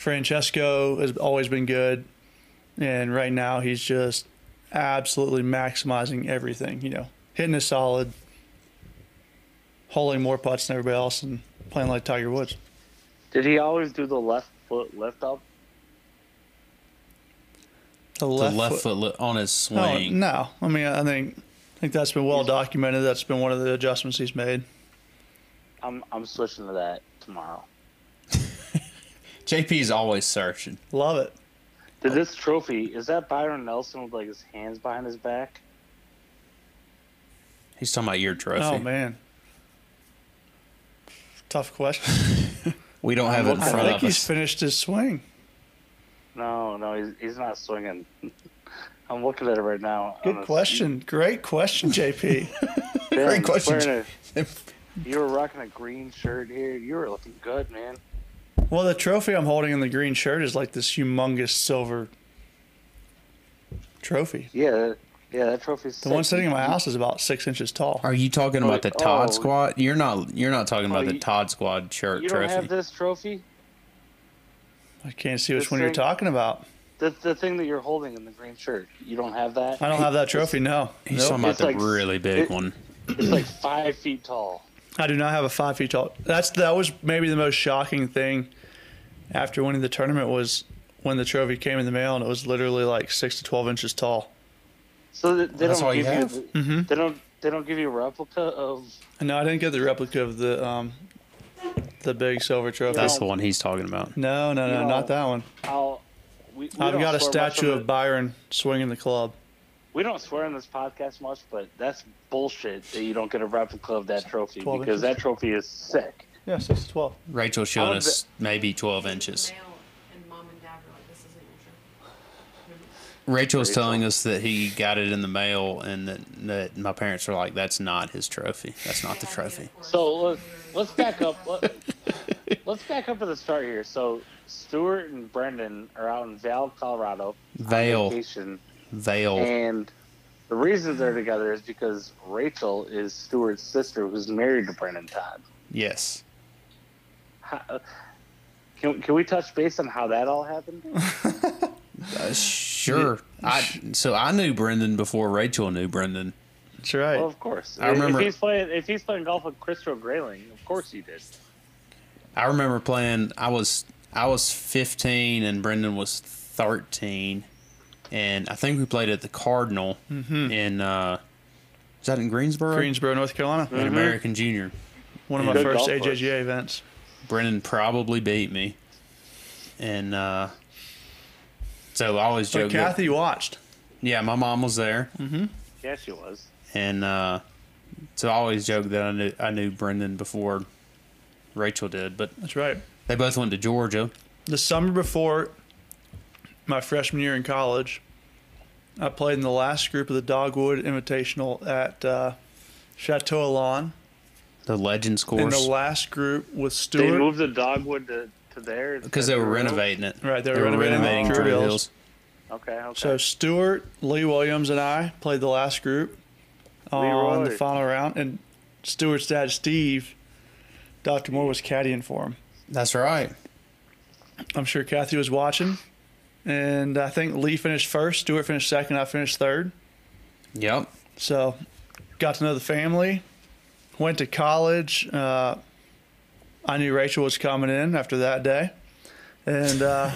Francesco has always been good, and right now he's just absolutely maximizing everything. You know, hitting is solid, holding more putts than everybody else, and playing like Tiger Woods. Did he always do the left foot lift up? The The left, left foot. foot li- on his No, swing. no. I mean, I think I think that's been well documented. That's been one of the adjustments he's made. I'm I'm switching to that tomorrow. J P's always searching. Love it. Did this trophy, is that Byron Nelson with like his hands behind his back? He's talking about your trophy. Oh man, tough question. We don't have it in I I front think of he's us. finished his swing. No, no, he's he's not swinging. I'm looking at it right now. Good On the- question. Great question, J P. Damn, Great question. wearing a- You were rocking a green shirt here. You were looking good, man. Well, the trophy I'm holding in the green shirt is like this humongous silver trophy. Yeah, yeah, that trophy's The one sitting in my house is about six inches tall. Are you talking about the Oh, Todd oh. Squad? You're not. You're not talking about Oh, the you- Todd Squad shirt You don't trophy. have this trophy? I can't see which This one you're thing- talking about. The the thing that you're holding in the green shirt. You don't have that? I don't have that trophy. No, He's Nope. talking about It's the like- really big it- one. It's like five feet tall. I do not have a five feet tall. That's that was maybe the most shocking thing after winning the tournament was when the trophy came in the mail and it was literally like six to twelve inches tall. So they, they That's don't all you give you, have? the- Mm-hmm. they don't they don't give you a replica of. And no, I didn't get the replica of the um the big silver trophy. That's No. the one he's talking about. No, no, no, No. not that one. How we, we I've don't got a swear much statue on of the- Byron swinging the club. We don't swear on this podcast much, but that's bullshit that you don't get a replica of that trophy twelve because inches. that trophy is sick. Yeah, six to twelve. Rachel showed would us maybe twelve inches. Mail, and mom and dad were like, "This isn't your trophy." Rachel was Rachel. telling us that he got it in the mail, and that, that my parents were like, "That's not his trophy. That's not the Yeah, trophy." of course. So let's, let's back up. Let, let's back up to the start here. So Stuart and Brendan are out in Vail, Colorado, Vail. on vacation, Veil. and the reason they're together is because Rachel is Stuart's sister, who's married to Brendan Todd. Yes. How, can can we touch base on how that all happened? Uh, sure. I so I knew Brendan before Rachel knew Brendan. That's right. Well, of course. I remember- if he's playing if he's playing golf with Crystal Grayling, of course he did. I remember playing. I was I was fifteen and Brendan was thirteen, and I think we played at the Cardinal in uh, is that in Greensboro? Greensboro, North Carolina. In American Junior. One of my Good first golf A J course. G A events. Brendan probably beat me, and uh, so I always But joke. that- Kathy watched. yeah, my mom was there, Yeah, she was. and uh, so I always joke that I knew I knew Brendan before Rachel did, but That's right. they both went to Georgia. The summer before my freshman year in college, I played in the last group of the Dogwood Invitational at uh, Chateau Elan. The Legends In the course last group with They Stewart. moved the dogwood to, to there because they were renovating it. Right, they they were were renovating renovating Druid Druid Hills. Hills. Okay, okay. So Stewart, Lee Williams, and I played the last group on the Leroy. final round. And Stewart's dad, Steve, Doctor Moore was caddying for him. That's right. I'm sure Kathy was watching. And I think Lee finished first, Stewart finished second, I finished third. Yep. So got to know the family, went to college. Uh, I knew Rachel was coming in after that day. And uh,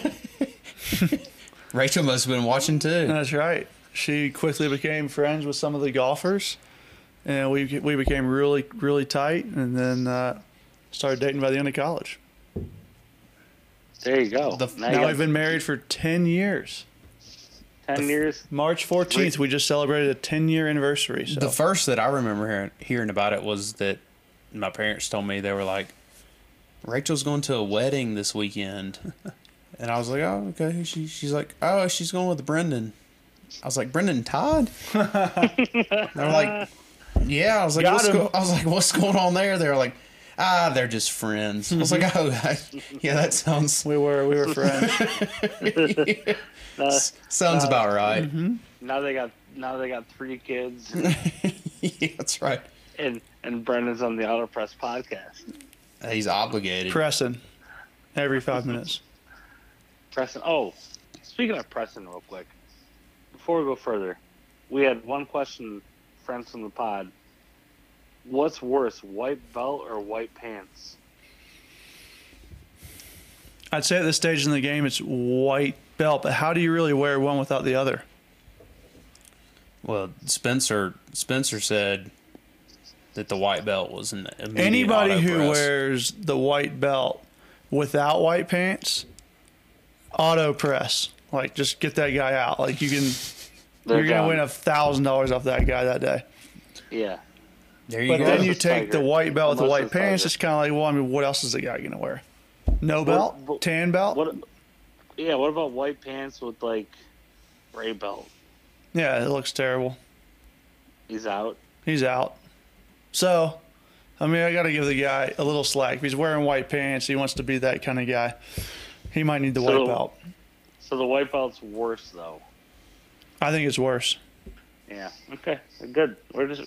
Rachel must have been watching too. that's right. She quickly became friends with some of the golfers. And we we became really, really tight. And then uh, started dating by the end of college. There you go. The- now you Now got we've been married for ten years. ten years. March fourteenth, we just celebrated a ten-year anniversary. So. The first that I remember hearing, hearing about it was that my parents told me they were like, Rachel's going to a wedding this weekend. And I was like, oh, okay. She, she's like, oh, she's going with Brendan. I was like, Brendan Todd? They were like, yeah. I was like, Got what's him. go-? I was like, what's going on there? They were like, ah, they're just friends. I was like, oh, yeah, that sounds we were we were friends. Uh, sounds uh, about right. now they got now they got three kids, Yeah, that's right. and and Brendan's on the Auto Press podcast. He's obligated. Pressing every five minutes. Preston. Oh, speaking of Preston, real quick, before we go further, we had one question, friends from the pod. What's worse, white belt or white pants? I'd say at this stage in the game, it's white belt, but how do you really wear one without the other? Well, Spencer Spencer said that the white belt was an immediate Anybody auto who press. wears the white belt without white pants, auto press. Like, just get that guy out. Like, you can, They're you're going gone. to win a thousand dollars off that guy that day. Yeah. There you But go. then you Unless it's take the Tiger. white belt with the Unless white it's pants. Tiger. It's kind of like, well, I mean, what else is the guy going to wear? No belt, What- what- tan belt. What? Yeah. What about white pants with like gray belt? Yeah, it looks terrible. He's out. He's out. So, I mean, I got to give the guy a little slack. If he's wearing white pants, he wants to be that kind of guy. He might need the So- white belt. So the white belt's worse though. I think it's worse. Yeah. Okay. Good. We're just.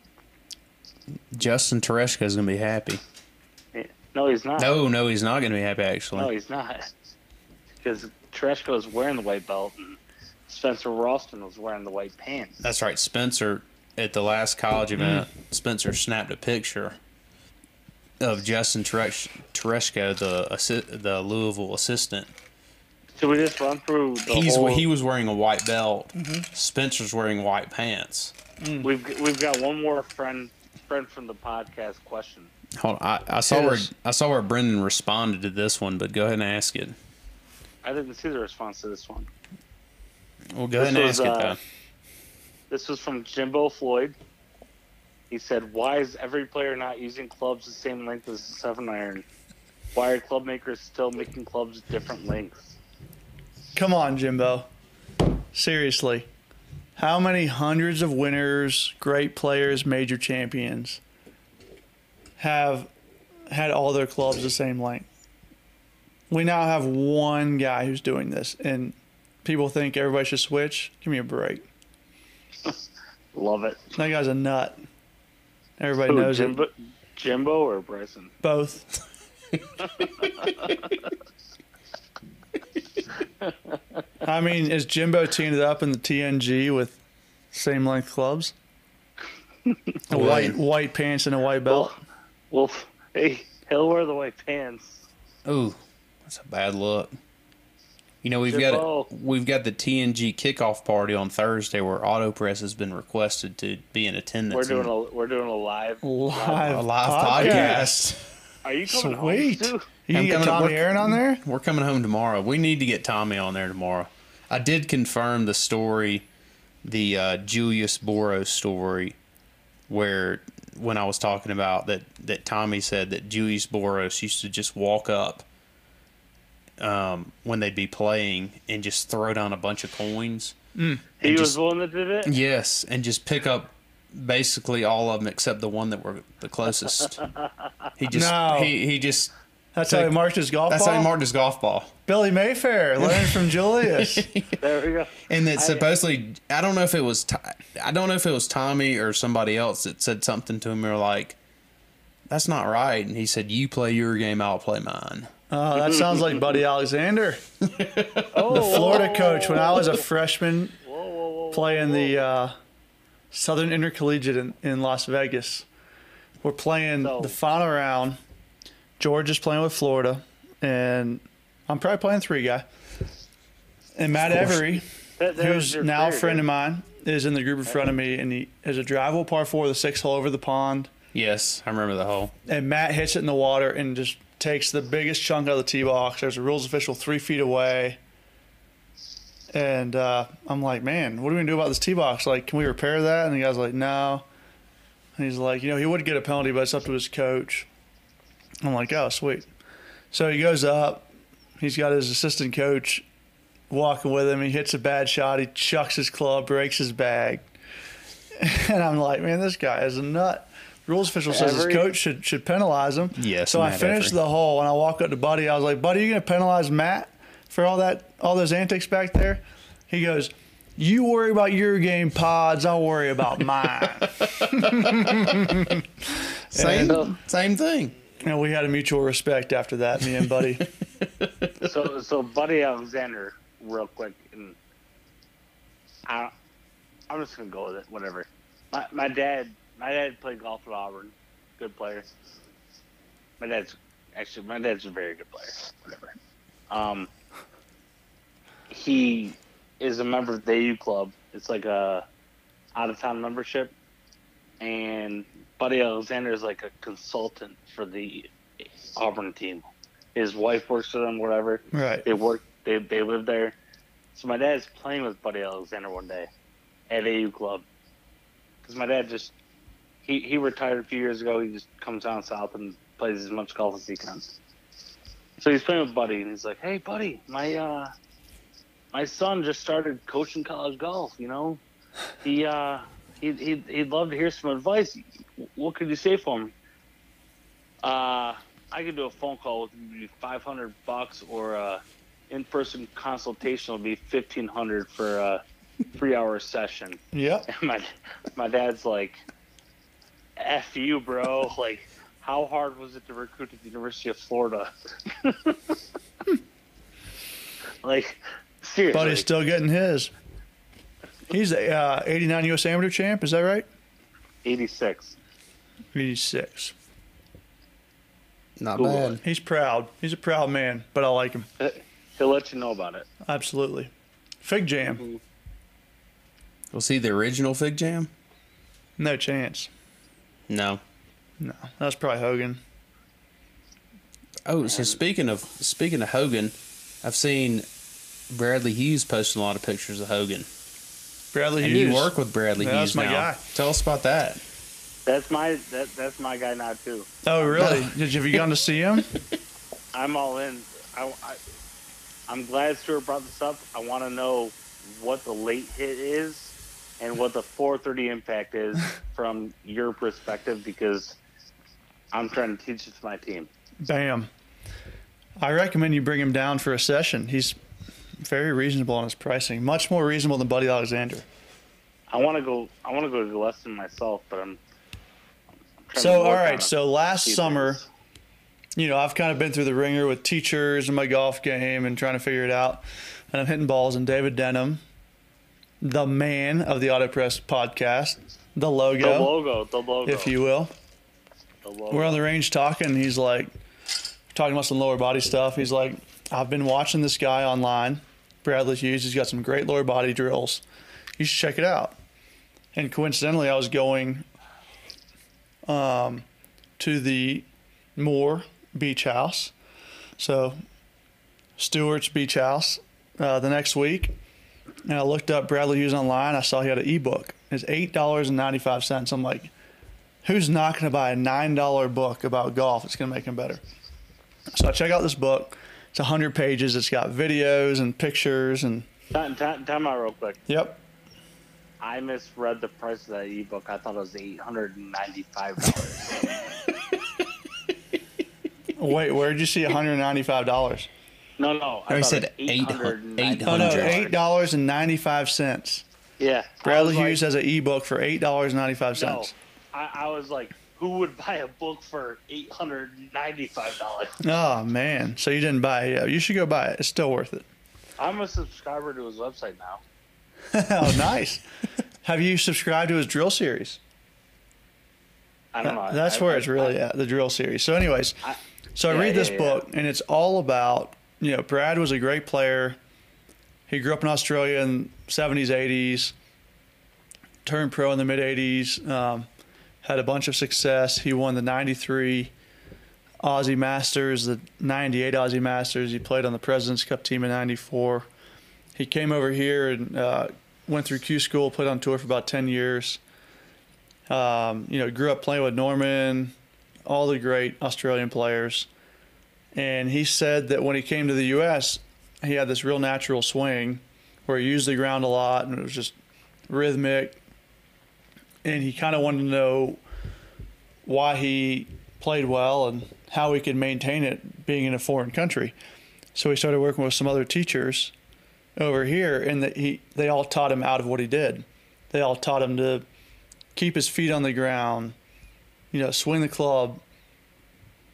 Justin Tereshko is going to be happy. No, he's not. No, no, he's not going to be happy, actually. No, he's not. Because Tereshko is wearing the white belt, and Spencer Ralston was wearing the white pants. That's right. Spencer, at the last college event, Spencer snapped a picture of Justin Teresh- Tereshko, the assi- the Louisville assistant. Should we just run through the He's whole? he was wearing a white belt. Spencer's wearing white pants. We've we've got one more friend friend from the podcast question. Hold on, I, I saw where Yes. I saw where Brendan responded to this one, but go ahead and ask it. I didn't see the response to this one. Well, go ahead and This ask was, it uh, though. This was from Jimbo Floyd. He said, "Why is every player not using clubs the same length as a seven iron? Why are club makers still making clubs different lengths?" Come on, Jimbo. Seriously. How many hundreds of winners, great players, major champions have had all their clubs the same length? We now have one guy who's doing this, and people think everybody should switch. Give me a break. Love it. That guy's a nut. Everybody Who, knows it. Jimbo, Jimbo or Bryson? Both. I mean, is Jimbo teamed up in the T N G with same length clubs? A white white pants and a white belt. Well, well, hey, he'll wear the white pants. Ooh, that's a bad look. You know we've Jimbo. got we've got the T N G kickoff party on Thursday where AutoPress has been requested to be in attendance. We're doing and a we're doing a live. Live, a live podcast. Are you coming Sweet. home too? You I'm can get coming- Tommy we're- Aaron on there? We're coming home tomorrow. We need to get Tommy on there tomorrow. I did confirm the story, the uh, Julius Boros story, where when I was talking about that, that Tommy said that Julius Boros used to just walk up um, when they'd be playing and just throw down a bunch of coins. He And was just- the one that did it. Yes, and just pick up basically all of them except the one that were the closest. He just No. he, he just That's how he marked his golf that's ball? how he marked his golf ball. Billy Mayfair, learning from Julius. There we go. And that I- supposedly, I don't know if it was, Ti- I don't know if it was Tommy or somebody else that said something to him or like, that's not right. And he said, "You play your game, I'll play mine." Oh, that sounds like Buddy Alexander, Oh, the Florida coach. When I was a freshman Whoa, whoa, whoa, playing whoa. the uh, Southern Intercollegiate in, in Las Vegas, we're playing So- the final round. Georgia's playing with Florida, and I'm probably playing three guy. And Matt Every, That- that was who's your now a player, friend of dude. mine, is in the group in front of me, and he has a drivable par four, the six hole over the pond. Yes, I remember the hole. And Matt hits it in the water and just takes the biggest chunk out of the tee box. There's a rules official three feet away. And uh, I'm like, man, what are we going to do about this tee box? Like, can we repair that? And the guy's like, no. And he's like, you know, he would get a penalty, but it's up to his coach. I'm like, oh, sweet. So he goes up. He's got his assistant coach walking with him. He hits a bad shot. He chucks his club, breaks his bag. And I'm like, man, this guy is a nut. Rules official says Every- his coach should should penalize him. Yes, So I Matt finished Every. the hole and I walk up to Buddy. I was like, Buddy, you gonna penalize Matt for all that all those antics back there? He goes, you worry about your game pods, I'll worry about mine. Same, And- same thing. And we had a mutual respect after that, me and Buddy. so so Buddy Alexander, real quick, and I, I'm just gonna go with it. Whatever. My my dad my dad played golf at Auburn. Good player. My dad's actually my dad's a very good player. Whatever. Um. He is a member of the A U Club. It's like a out of town membership, and Buddy Alexander is like a consultant for the Auburn team. His wife works for them, whatever. Right. They work. They they live there. So my dad's playing with Buddy Alexander one day at A U Club, because my dad just he he retired a few years ago. He just comes down south and plays as much golf as he can. So he's playing with Buddy, and he's like, "Hey, Buddy, my uh, my son just started coaching college golf. You know, he uh, he he'd, he'd love to hear some advice. What could you say for him?" Uh, I could do a phone call with maybe five hundred bucks, or a in-person consultation will be fifteen hundred for a three-hour session. Yep. And my my dad's like, "F you, bro! Like, how hard was it to recruit at the University of Florida?" Like, seriously. Buddy's still getting his. He's a uh, eighty-nine U S Amateur champ. Is that right? eighty-six. eighty-six. Not Google bad. it. He's proud. He's a proud man, but I like him. He'll let you know about it. Absolutely. Fig Jam. Was he the original Fig Jam? No chance. No. No, that was probably Hogan. Oh, so speaking of speaking of Hogan, I've seen Bradley Hughes posting a lot of pictures of Hogan. Bradley And Hughes. you work with Bradley Yeah, Hughes that's my now. guy. Tell us about that. That's my that that's my guy now too. Oh, really? Did you, have you gone to see him? I'm all in. I, I I'm glad Stuart brought this up. I want to know what the late hit is and what the four thirty impact is from your perspective, because I'm trying to teach it to my team. Bam. I recommend you bring him down for a session. He's very reasonable on his pricing. Much more reasonable than Buddy Alexander. I want to go. I want to go to the lesson myself, but I'm. I'm trying to So, work all on right. a So last few summer, things. you know, I've kind of been through the ringer with teachers and my golf game and trying to figure it out. And I'm hitting balls, and David Denham, the man of the Auto Press podcast, the logo, the logo, the logo, if you will. the logo. We're on the range talking. And he's like, talking about some lower body stuff. He's like, I've been watching this guy online, Bradley Hughes. He's got some great lower body drills. You should check it out. And coincidentally, I was going um, to the Moore Beach House. So, Stewart's Beach House uh, the next week. And I looked up Bradley Hughes online. I saw he had an ebook. It's eight dollars and ninety-five cents. I'm like, who's not going to buy a nine dollar book about golf? It's going to make him better. So I check out this book. It's one hundred pages. It's got videos and pictures. And Time, time, time out real quick. yep. I misread the price of that ebook. I thought it was eight hundred and ninety-five dollars. Wait, where'd you see one hundred ninety-five dollars? No, no. I thought said it was eight eight hundred ninety-five Oh, no, Hundred. eight dollars and ninety-five cents. Yeah. Bradley I was Hughes like, has an ebook for eight dollars and ninety-five no. cents. I, I was like, who would buy a book for eight hundred ninety-five dollars? Oh, man. So you didn't buy it. Yeah, you should go buy it. It's still worth it. I'm a subscriber to his website now. Oh, nice. Have you subscribed to his drill series? I don't know. That's I, where I, it's really I, at, the drill series. So anyways, I- so I yeah, read this yeah, book, and it's all about, you know, Brad was a great player. He grew up in Australia in seventies, eighties, turned pro in the mid-eighties, um, had a bunch of success. He won the ninety-three Aussie Masters, the ninety-eight Aussie Masters. He played on the President's Cup team in ninety-four. He came over here and uh, went through Q School, played on tour for about ten years. Um, you know, grew up playing with Norman, all the great Australian players. And he said that when he came to the U S, he had this real natural swing where he used the ground a lot and it was just rhythmic. And he kind of wanted to know why he played well and how he could maintain it being in a foreign country. So he started working with some other teachers over here, and that he they all taught him out of what he did. They all taught him to keep his feet on the ground, you know, swing the club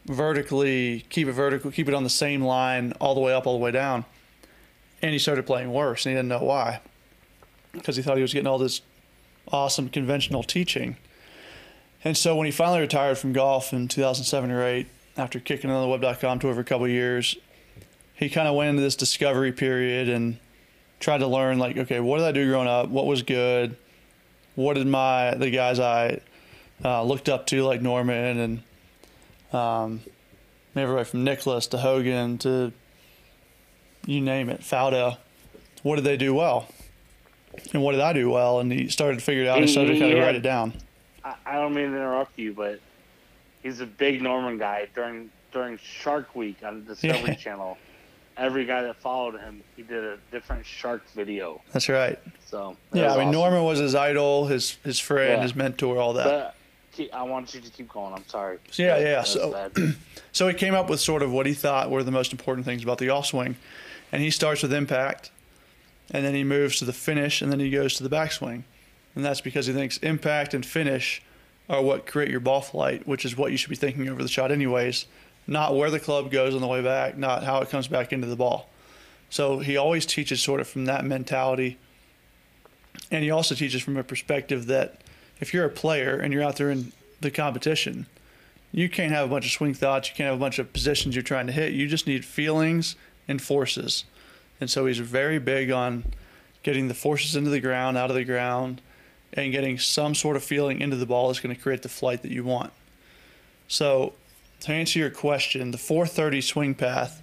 vertically, keep it vertical, keep it on the same line all the way up, all the way down. And he started playing worse, and he didn't know why, because he thought he was getting all this awesome conventional teaching. And so when he finally retired from golf in two thousand seven or eight, after kicking on the web dot com tour for a couple of years, he kind of went into this discovery period and tried to learn, like, okay, what did I do growing up? What was good? What did my the guys I uh, looked up to, like Norman and um, everybody from Nicholas to Hogan to you name it, Fauda, what did they do well? And what did I do well? And he started to figure it out and started to kind of write it down. I, I don't mean to interrupt you, but he's a big Norman guy. During during Shark Week on the Discovery Yeah. Channel, every guy that followed him, he did a different shark video. That's right. So that Yeah, was I mean, awesome. Norman was his idol, his his friend, Yeah. his mentor, all that. But keep- I want you to keep going. I'm sorry. Yeah, yeah, That's so- bad. So he came up with sort of what he thought were the most important things about the golf swing. And he starts with impact, and then he moves to the finish, and then he goes to the backswing. And that's because he thinks impact and finish are what create your ball flight, which is what you should be thinking over the shot anyways, not where the club goes on the way back, not how it comes back into the ball. So he always teaches sort of from that mentality. And he also teaches from a perspective that if you're a player and you're out there in the competition, you can't have a bunch of swing thoughts. You can't have a bunch of positions you're trying to hit. You just need feelings and forces. And so he's very big on getting the forces into the ground, out of the ground, and getting some sort of feeling into the ball that's going to create the flight that you want. So to answer your question, the four thirty swing path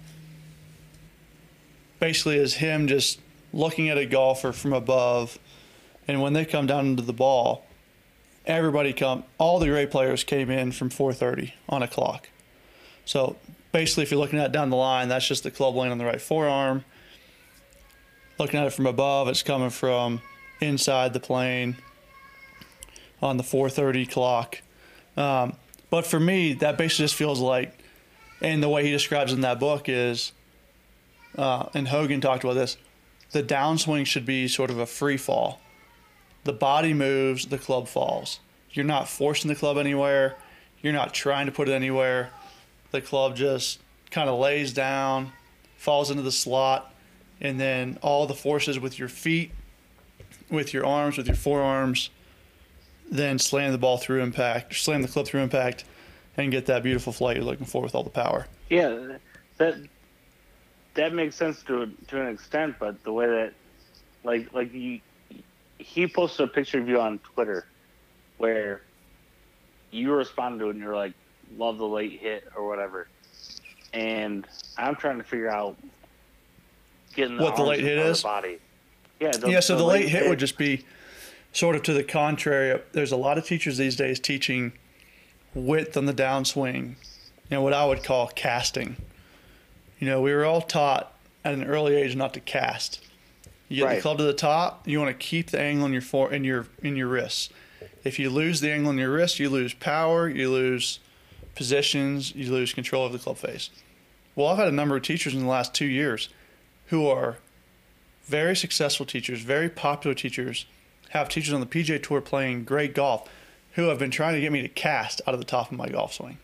basically is him just looking at a golfer from above, and when they come down into the ball, everybody come, all the great players came in from four thirty on a clock. So basically, if you're looking at it down the line, that's just the club laying on the right forearm. Looking at it from above, it's coming from inside the plane on the four thirty clock. Um, but for me, that basically just feels like, and the way he describes it in that book is, uh, and Hogan talked about this, the downswing should be sort of a free fall. The body moves, the club falls. You're not forcing the club anywhere. You're not trying to put it anywhere. The club just kind of lays down, falls into the slot, and then all the forces with your feet, with your arms, with your forearms, then slam the ball through impact, slam the club through impact, and get that beautiful flight you're looking for with all the power. Yeah, that that makes sense to to an extent, but the way that, like, like you, he posted a picture of you on Twitter, where you responded to it and you're like, "Love the late hit" or whatever, and I'm trying to figure out getting the What the arms late in hit front of is? the body. Yeah, the, Yeah, so the, late hit would just be sort of to the contrary. There's a lot of teachers these days teaching width on the downswing and what I would call casting. You know, we were all taught at an early age not to cast. You get Right. the club to the top, you want to keep the angle in your for, in your in your wrists. If you lose the angle in your wrist, you lose power, you lose positions, you lose control of the club face. Well, I've had a number of teachers in the last two years who are very successful teachers, very popular teachers, have teachers on the P G A Tour playing great golf who have been trying to get me to cast out of the top of my golf swing.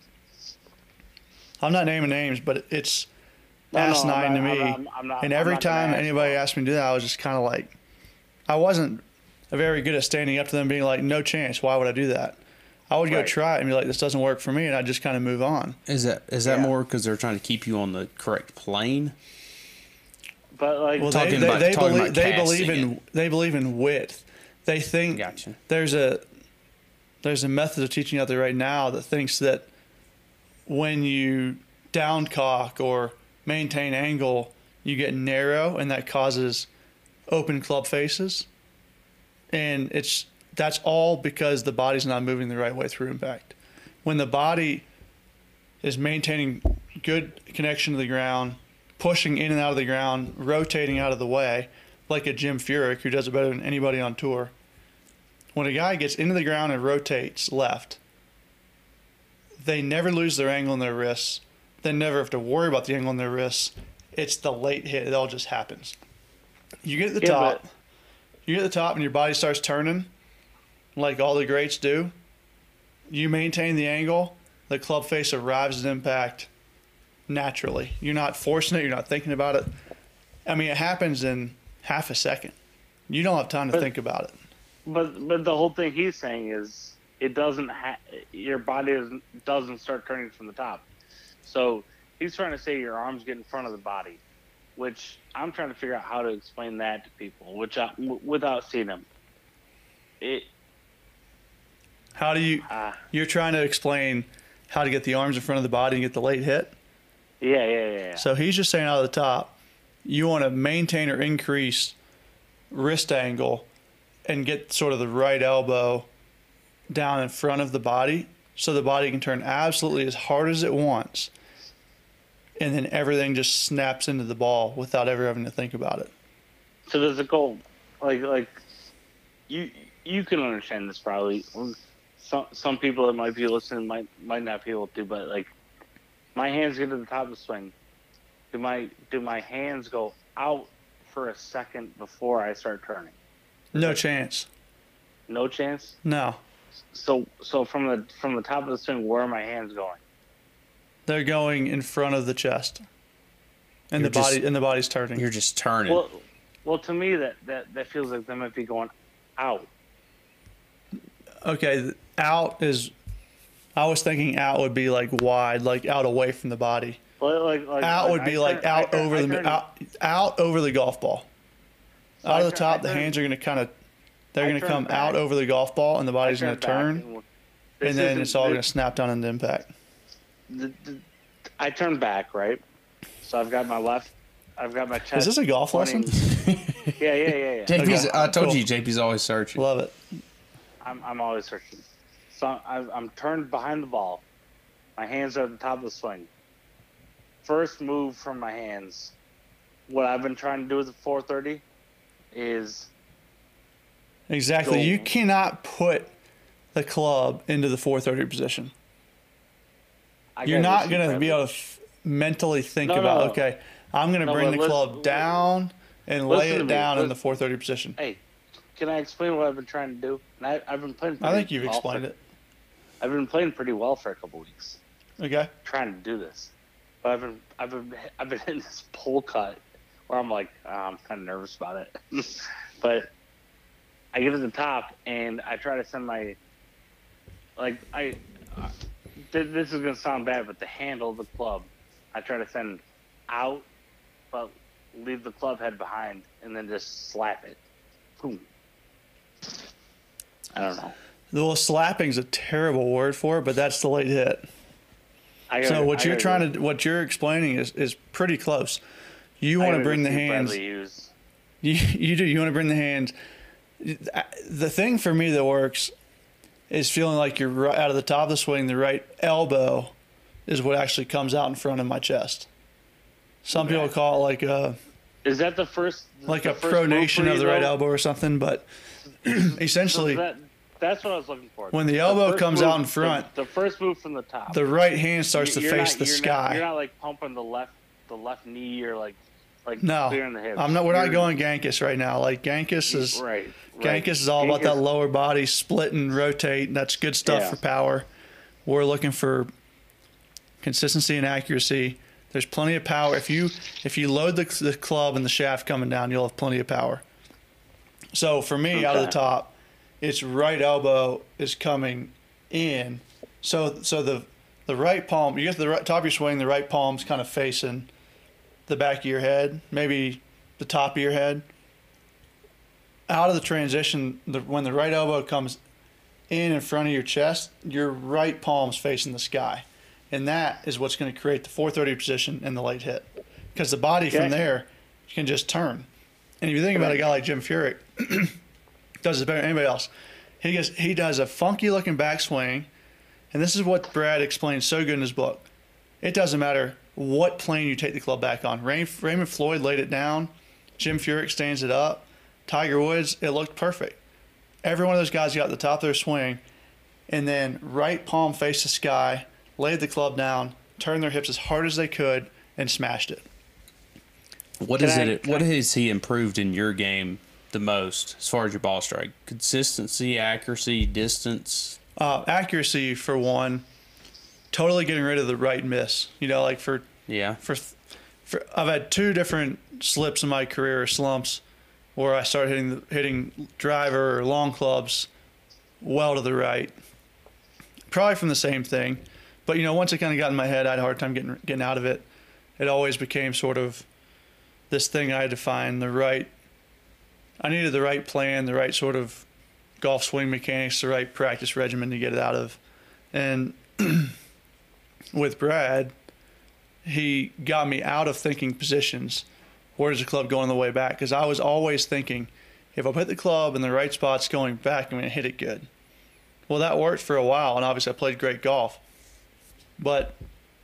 I'm not naming names, but it's No, no, I'm asinine not- to me. I'm not- I'm not- and I'm every not gonna time ask anybody you. asked me to do that, I was just kind of like, I wasn't very good at standing up to them being like, no chance, why would I do that? I would go Right. try it and be like, this doesn't work for me, and I'd just kind of move on. Is that is that Yeah. more because they're trying to keep you on the correct plane? But like, Well, they, Talking they, about- they, talking believe, about they believe casting in they believe in width. They think Gotcha. there's a there's a method of teaching out there right now that thinks that when you downcock or maintain angle, you get narrow, and that causes open club faces. And it's that's all because the body's not moving the right way through impact. When the body is maintaining good connection to the ground, pushing in and out of the ground, rotating out of the way, like a Jim Furyk who does it better than anybody on tour. When a guy gets into the ground and rotates left, they never lose their angle in their wrists. They never have to worry about the angle in their wrists. It's the late hit. It all just happens. You get at the Yeah, top. but- You get at the top and your body starts turning like all the greats do. You maintain the angle. the club face arrives at impact naturally. You're not forcing it. You're not thinking about it. I mean, it happens in half a second. You don't have time to But- think about it. But but the whole thing he's saying is it doesn't ha- your body doesn't, doesn't start turning from the top. So he's trying to say your arms get in front of the body, which I'm trying to figure out how to explain that to people, which I, w- without seeing them. It How do you? uh, You're trying to explain how to get the arms in front of the body and get the late hit. yeah yeah yeah. yeah. So he's just saying out of the top, you want to maintain or increase wrist angle and get sort of the right elbow down in front of the body so the body can turn absolutely as hard as it wants. And then everything just snaps into the ball without ever having to think about it. So does it go like like you you can understand this probably. Some some people that might be listening might might not be able to, but like my hands get to the top of the swing. Do my do my hands go out for a second before I start turning? No chance. No chance. No. So so from the from the top of the swing, where are my hands going? They're going in front of the chest. And You're the body just- and the body's turning. You're just turning. Well, well, to me that, that, that feels like they might be going out. Okay, th- out is I was thinking out would be like wide, like out away from the body. Well, like, like Out like would I be like turn- I out turn- over I the turn- out, out over the golf ball. so Out I of the turn- top, I the turn- hands are going to kind of they're I going to turn come back. out over the golf ball, and the I body's going to back turn, and, and this then isn't- it's all going to this- snap down into impact. the, the, I turn back, right? So I've got my left, I've got my chest. Is this a golf pointing- lesson? Yeah, yeah, yeah, yeah. J P's, Okay, I told cool. you, J P's always searching. Love it. I'm, I'm always searching. So I'm, I'm turned behind the ball. My hands are at the top of the swing. First move from my hands. What I've been trying to do with the four thirty is Exactly. You Go. cannot put the club into the four thirty position. I You're gotta not do going to some be prep. able to f- mentally think No, no, about, no. okay, I'm going to No, bring but the listen- club down and lay listen to it me. down in Listen- the four thirty position. Hey, can I explain what I've been trying to do? And I, I've been playing. I pretty think you've well explained for- it. I've been playing pretty well for a couple weeks, Okay. trying to do this. But I've been, I've been, I've been in this pull cut where I'm like, oh, I'm kind of nervous about it. But I get to the top and I try to send my, like I, uh, th- this is gonna sound bad, but the handle of the club, I try to send out, but leave the club head behind and then just slap it. Boom. I don't know. Well, slapping's a terrible word for it, but that's the late hit. I So gotta- what I you're gotta trying go- to, what you're explaining is is pretty close. You I want to gotta bring go the see hands. Bradley Hughes. You, you do. You want to bring the hands. The thing for me that works is feeling like you're right out of the top of the swing. The right elbow is what actually comes out in front of my chest. Some Okay. people call it like a Is that the first? like the a first move pronation for of you, the right though? elbow or something, but So essentially that, that's what I was looking for. when the elbow first comes move- out in front, the, the first move from the top. the right hand starts to You're face not- the you're sky. Not, you're not like pumping the left, the left knee, or like, like No, clearing the hips. I'm not. We're not You're- going Gankus right now. Like Gankus is right. right. Gankus is all about Gankus- that lower body split and rotate. That's good stuff Yeah. for power. We're looking for consistency and accuracy. There's plenty of power. If you if you load the, the club and the shaft coming down, you'll have plenty of power. So for me, out of the Okay. top, its right elbow is coming in. So so the the right palm, you get to the right, top of your swing, the right palm's kind of facing the back of your head, maybe the top of your head. Out of the transition, the, when the right elbow comes in in front of your chest, your right palm's facing the sky. And that is what's going to create the four thirty position and the late hit. Because the body Okay. from there can just turn. And if you think about a guy like Jim Furyk, does it better than anybody else. He gets he does a funky looking backswing, and this is what Brad explains so good in his book. It doesn't matter what plane you take the club back on. Ray, Raymond Floyd laid it down. Jim Furyk stands it up. Tiger Woods, it looked perfect. Every one of those guys got the top of their swing, and then right palm faced the sky, laid the club down, turned their hips as hard as they could, and smashed it. What Can is I- it? can What I- has he improved in your game the most as far as your ball strike? Consistency, accuracy, distance. Uh, accuracy, for one, totally getting rid of the right miss. You know, like for Yeah. for for I've had two different slips in my career, or slumps, where I started hitting the, hitting driver or long clubs well to the right, probably from the same thing. But you know, once it kind of got in my head, I had a hard time getting getting out of it. It always became sort of this thing I had to find the right. I needed the right plan, the right sort of golf swing mechanics, the right practice regimen to get it out of. And with Brad, he got me out of thinking positions. Where does the club go on the way back? Because I was always thinking, if I put the club in the right spots going back, I'm going to hit it good. Well, that worked for a while, and obviously I played great golf. But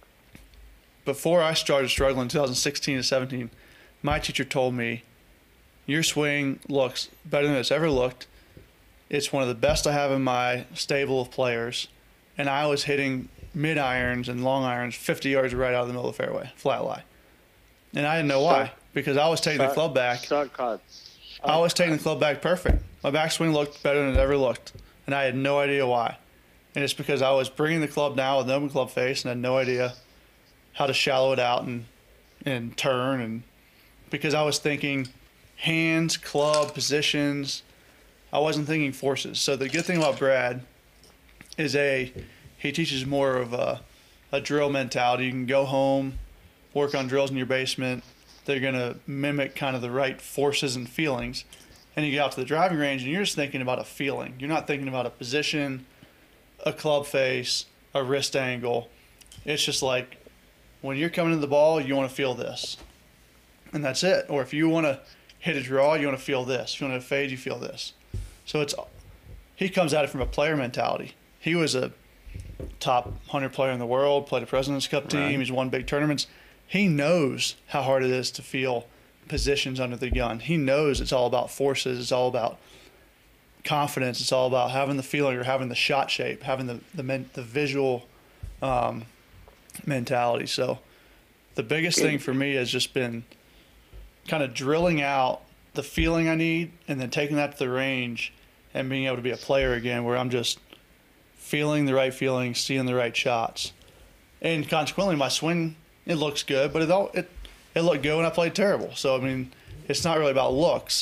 before I started struggling in two thousand sixteen to seventeen, my teacher told me, your swing looks better than it's ever looked. It's one of the best I have in my stable of players. And I was hitting mid irons and long irons fifty yards right out of the middle of the fairway, flat lie. And I didn't know why, because I was taking the club back. Short cuts. I was taking the club back perfect. My backswing looked better than it ever looked. And I had no idea why. And it's because I was bringing the club down with an open club face and had no idea how to shallow it out and and turn. And because I was thinking hands, club, positions. I wasn't thinking forces. So the good thing about Brad is a he teaches more of a, a drill mentality. You can go home, work on drills in your basement. They're going to mimic kind of the right forces and feelings. And you get out to the driving range and you're just thinking about a feeling. You're not thinking about a position, a club face, a wrist angle. It's just like when you're coming to the ball, you want to feel this. And that's it. Or if you want to hit a draw, you want to feel this. If you want to fade, you feel this. So it's he comes at it from a player mentality. He was a top one hundred player in the world, played a President's Cup team. Right. He's won big tournaments. He knows how hard it is to feel positions under the gun. He knows it's all about forces. It's all about confidence. It's all about having the feeling or having the shot shape, having the the, men, the visual um, mentality. So the biggest thing for me has just been kind of drilling out the feeling I need and then taking that to the range and being able to be a player again where I'm just feeling the right feelings, seeing the right shots. And consequently, my swing, it looks good, but it all it, it looked good when I played terrible. So, I mean, it's not really about looks.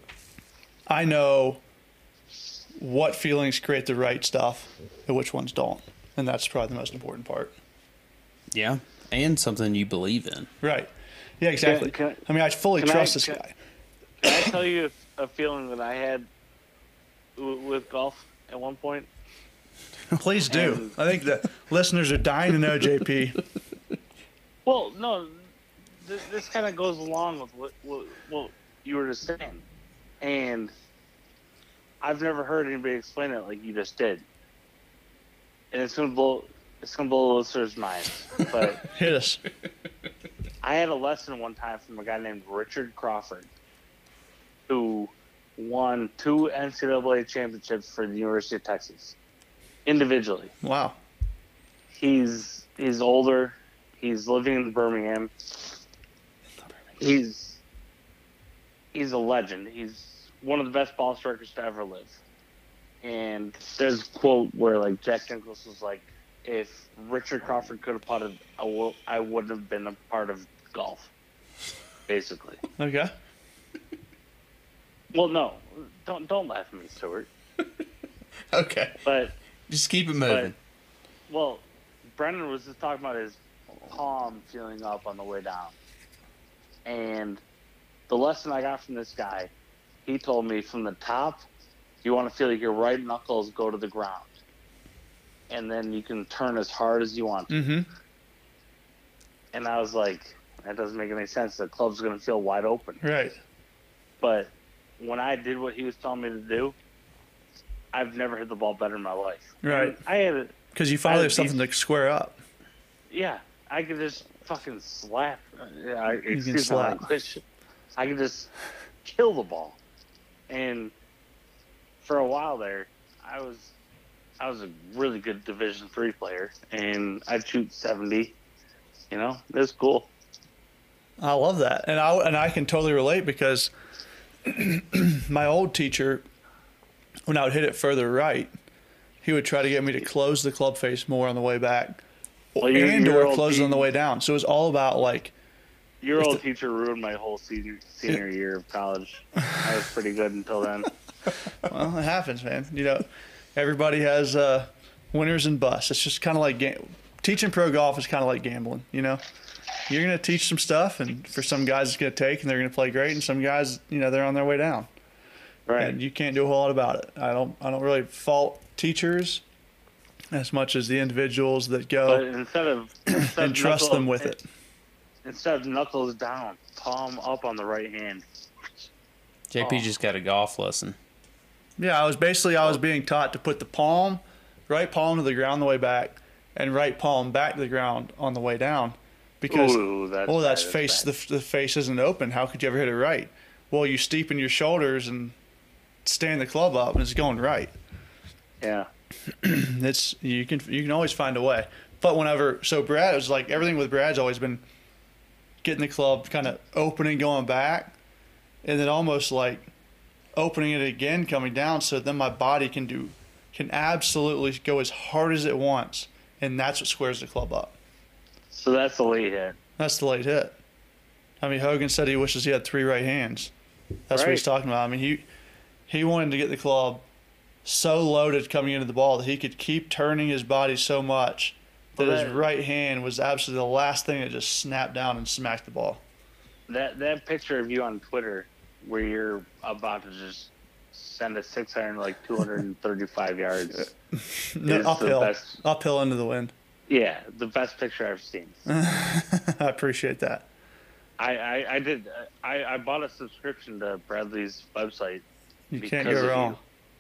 I know what feelings create the right stuff and which ones don't. And that's probably the most important part. Yeah. And something you believe in. Right. Yeah, exactly. Can- can- I mean, I fully can I- trust this can- guy. Can I tell you a, a feeling that I had w- with golf at one point? Please do. And- I think the listeners are dying to know, J P. Well, no, this, this kind of goes along with what, what, what you were just saying. And I've never heard anybody explain it like you just did. And it's gonna blow it's gonna blow the listeners' minds. But Hit us. I had a lesson one time from a guy named Richard Crawford, who won two N C double A championships for the University of Texas, individually. Wow. He's he's older. He's living in Birmingham. He's he's a legend. He's one of the best ball strikers to ever live. And there's a quote where like Jack Nicklaus was like, "If Richard Crawford could have putted, I will, I wouldn't have been a part of golf." Basically. Okay. Well, no, don't don't laugh at me, Stuart. Okay. But Just keep it moving. But, well, Brendan was just talking about his palm feeling up on the way down. And the lesson I got from this guy, he told me from the top, you want to feel like your right knuckles go to the ground. And then you can turn as hard as you want to. Mm-hmm. And I was like, that doesn't make any sense. The club's going to feel wide open. Right. But when I did what he was telling me to do, I've never hit the ball better in my life. Right. And I had a, Because you I finally had have something these- to square up. yeah, I could just fucking slap. Uh, yeah, I, can excuse my slap. language. I could just kill the ball. And for a while there, I was I was a really good Division three player, and I'd shoot seventy. You know, it was cool. I love that, and I and I can totally relate because my old teacher, when I would hit it further right, he would try to get me to close the club face more on the way back, Well, your- and your or old closes on the team- way down. So it was all about like, Your If old the- teacher ruined my whole senior senior year of college. I was pretty good until then. well, it happens, man. You know, everybody has uh, winners and busts. It's just kind of like ga- teaching pro golf is kind of like gambling. You know, you're gonna teach some stuff, and for some guys it's gonna take, and they're gonna play great, and some guys, you know, they're on their way down, Right. and you can't do a whole lot about it. I don't, I don't really fault teachers as much as the individuals that But go instead of instead and of trust knuckle- them with it. Instead of knuckles down, palm up on the right hand. J P Oh. just got a golf lesson. Yeah, I was basically I was being taught to put the palm, right palm to the ground on the way back, and right palm back to the ground on the way down, because Ooh, that's oh, that's bad, face bad. the the face isn't open. How could you ever hit it right? Well, you steepen your shoulders and stand the club up, and it's going right. Yeah. It's you can you can always find a way. But whenever so Brad, it was like everything with Brad's always been getting the club kind of opening going back, and then almost like opening it again coming down, so then my body can do can absolutely go as hard as it wants, and that's what squares the club up. So that's the late hit. That's the late hit. I mean, Hogan said he wishes he had three right hands. That's what he's Right. talking about. I mean, he he wanted to get the club so loaded coming into the ball that he could keep turning his body so much that Well, his that- right hand was absolutely the last thing that just snapped down and smacked the ball. That that picture of you on Twitter where you're about to just send a six iron like two hundred thirty-five yards. No, It's the uphill, best. uphill into the wind. Yeah, the best picture I've seen. I appreciate that. I, I, I did. I, I bought a subscription to Bradley's website, You Because can't of go you. wrong.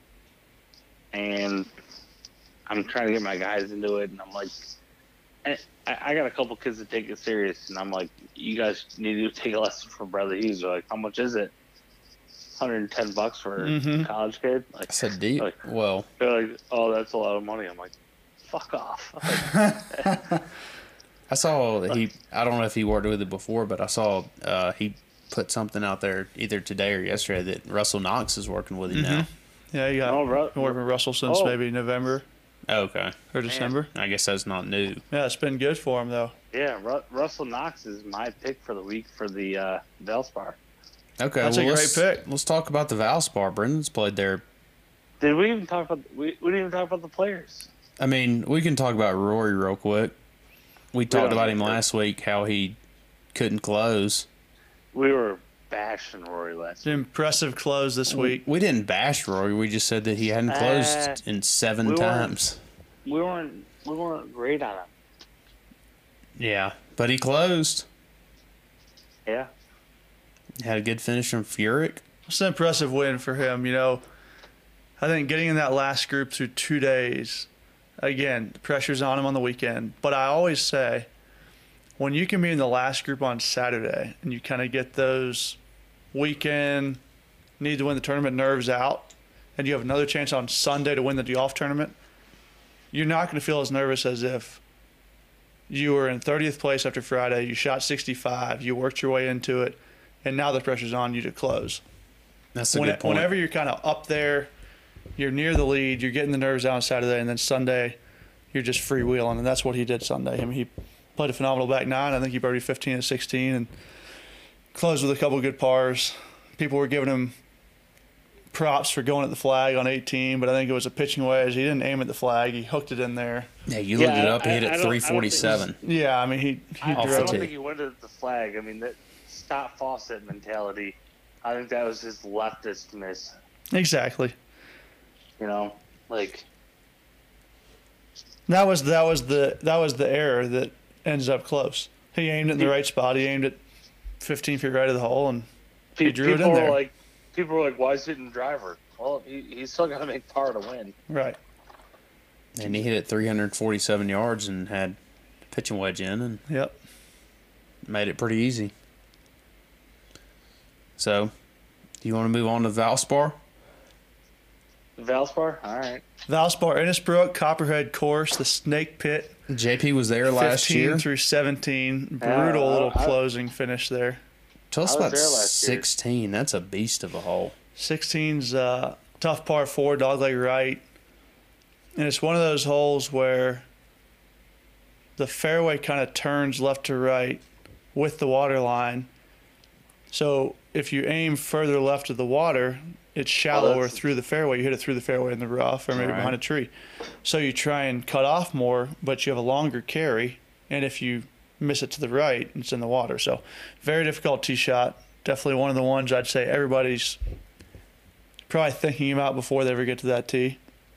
and I'm trying to get my guys into it. And I'm like, I, I got a couple kids that take it serious, and I'm like, you guys need to take a lesson from Bradley Hughes. They're like, how much is it? one hundred ten bucks for Mhm. a college kid. Like, I said, deep. like, Well, they're like, oh, that's a lot of money. I'm like, fuck off. Like, I saw that he. I don't know if he worked with it before, but I saw uh, he put something out there either today or yesterday that Russell Knox is working with him now. Yeah, you got Oh, Ru- been working with Russell since Oh. maybe November Okay, or December. I guess that's not new. Yeah, it's been good for him though. yeah, Ru- Russell Knox is my pick for the week for the uh, Valspar. Okay, That's a well, great let's, pick. Let's talk about the Valspar. Brendan's played there. Did we even talk about we, we didn't even talk about the players? I mean, we can talk about Rory real quick. We talked don't about need him to. last week, how he couldn't close. We were bashing Rory last week. Impressive close this week. We didn't bash Rory. We just said that he hadn't closed Uh, in seven we weren't- times. We weren't we weren't great on him. Yeah, but he closed. Yeah. Had a good finish from Furyk. It's an impressive win for him. You know, I think getting in that last group through two days, again, the pressure's on him on the weekend. But I always say, when you can be in the last group on Saturday and you kind of get those weekend, need to win the tournament nerves out, and you have another chance on Sunday to win the golf tournament, you're not going to feel as nervous as if you were in thirtieth place after Friday, you shot sixty-five, you worked your way into it, and now the pressure's on you to close. That's a When, good point. whenever you're kind of up there, you're near the lead, you're getting the nerves out on Saturday, and then Sunday, you're just freewheeling, and that's what he did Sunday. I mean, he played a phenomenal back nine. I think he birdied fifteen and sixteen, and closed with a couple of good pars. People were giving him props for going at the flag on eighteen, but I think it was a pitching wedge. He didn't aim at the flag; he hooked it in there. yeah, you Yeah, looked it up. He I- hit I it don't- I don't three think forty-seven. Yeah, I mean, he he I, I Off the drove don't tee. think he went to the flag. I mean, that stop faucet mentality. I think that was his leftist miss. exactly. You know, like That was that was the that was the error that ends up close. He aimed it in the right spot. He aimed it fifteen feet right of the hole, and pe- He drew it people in were there. like, people were like, "Why is it in driver?" Well, he, he's still got to make par to win. right. And he hit it three hundred forty-seven yards and had a pitching wedge in and Yep. made it pretty easy. So, do you want to move on to Valspar? Valspar, all right. Valspar, Innisbrook, Copperhead course, the Snake Pit, J P was there last fifteen year. through seventeen. Yeah, Brutal I- little I- closing finish there. Tell us I was about there last year. sixteen. That's a beast of a hole. sixteen's uh, tough par four, dogleg right. And it's one of those holes where the fairway kind of turns left to right with the water line. So if you aim further left of the water, it's shallower that's- through the fairway. You hit it through the fairway in the rough or maybe Right. behind a tree. So you try and cut off more, but you have a longer carry. And if you miss it to the right, it's in the water. So very difficult tee shot. Definitely one of the ones I'd say everybody's probably thinking about before they ever get to that tee.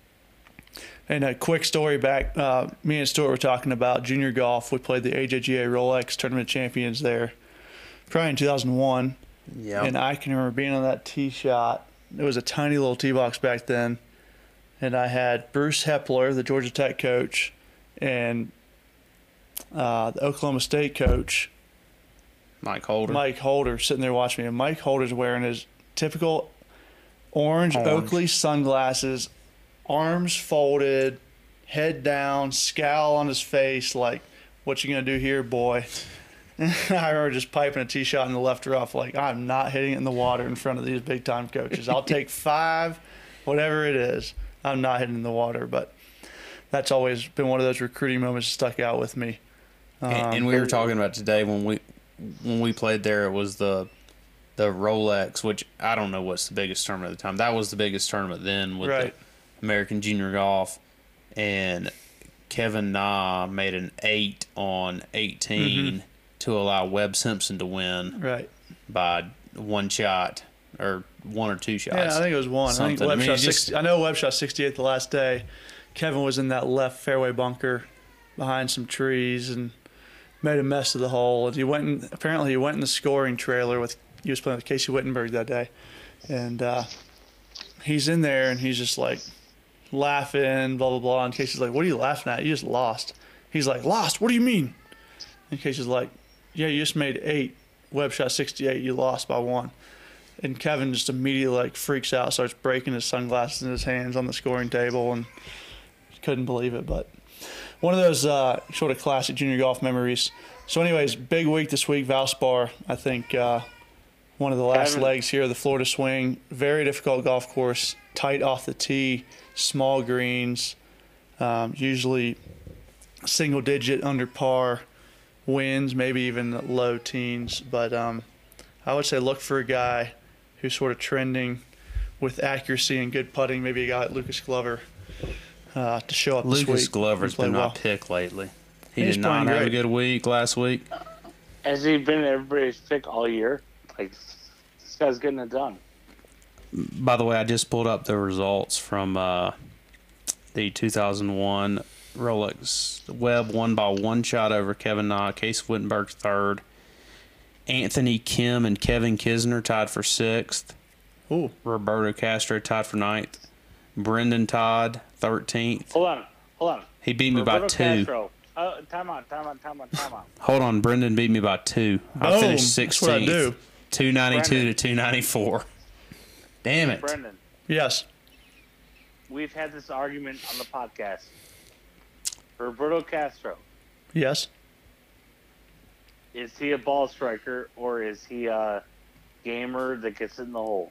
And a quick story back, uh, me and Stuart were talking about junior golf. We played the A J G A Rolex Tournament Champions there, probably in two thousand one. Yeah. And I can remember being on that tee shot. It was a tiny little tee box back then. And I had Bruce Hepler, the Georgia Tech coach, and uh, the Oklahoma State coach, Mike Holder. Mike Holder, sitting there watching me. And Mike Holder's wearing his typical orange, Orange. Oakley sunglasses, arms folded, head down, scowl on his face, like, what you going to do here, boy? I remember just piping a tee shot in the left rough, like, I'm not hitting it in the water in front of these big-time coaches. I'll take five, whatever it is. I'm not hitting in the water, but that's always been one of those recruiting moments that stuck out with me. Um, and, and we were talking about today when we when we played there. It was the the Rolex, which I don't know what's the biggest tournament at the time. That was the biggest tournament then with Right. the American Junior Golf, and Kevin Na made an eight on eighteen Mm-hmm. to allow Webb Simpson to win Right. by one shot or one or two shots. Yeah, I think it was one. I think Something. Webb I mean, shot it's just- sixty. I know Webb shot sixty-eight the last day. Kevin was in that left fairway bunker behind some trees and made a mess of the hole. And he went in, apparently he went in the scoring trailer with he was playing with Casey Wittenberg that day, and uh, he's in there and he's just like laughing, blah blah blah. And Casey's like, "What are you laughing at? You just lost." He's like, "Lost? What do you mean?" And Casey's like, "Yeah, you just made eight. Webb shot sixty-eight. You lost by one." And Kevin just immediately like freaks out, starts breaking his sunglasses in his hands on the scoring table, and couldn't believe it. But one of those uh, sort of classic junior golf memories. So, anyways, big week this week, Valspar. I think uh, one of the last Kevin. legs here, the Florida Swing. Very difficult golf course, tight off the tee, small greens, um, usually single digit under par wins, maybe even low teens. But um, I would say look for a guy who's sort of trending with accuracy and good putting, maybe a guy like Lucas Glover, uh, to show up this Lucas week. Glover's and play been my well. pick lately. He He's did not playing have a great. good week last week. Has he been everybody's pick all year? Like, this guy's getting it done. By the way, I just pulled up the results from uh, the two thousand one Rolex. Webb won by one shot over Kevin Na. Case Wittenberg third. Anthony Kim and Kevin Kisner tied for sixth. Ooh, Roberto Castro tied for ninth. Brendan Todd thirteenth. Hold on, hold on. He beat me by Roberto two. Castro. Uh, time out, time out, time out, time out. Hold on, Brendan beat me by two. I Boom. finished That's what I do. sixteenth. two ninety-two Brendan. to two ninety-four. Damn it. Brendan, yes. we've had this argument on the podcast. Roberto Castro, Yes. is he a ball striker or is he a gamer that gets in the hole?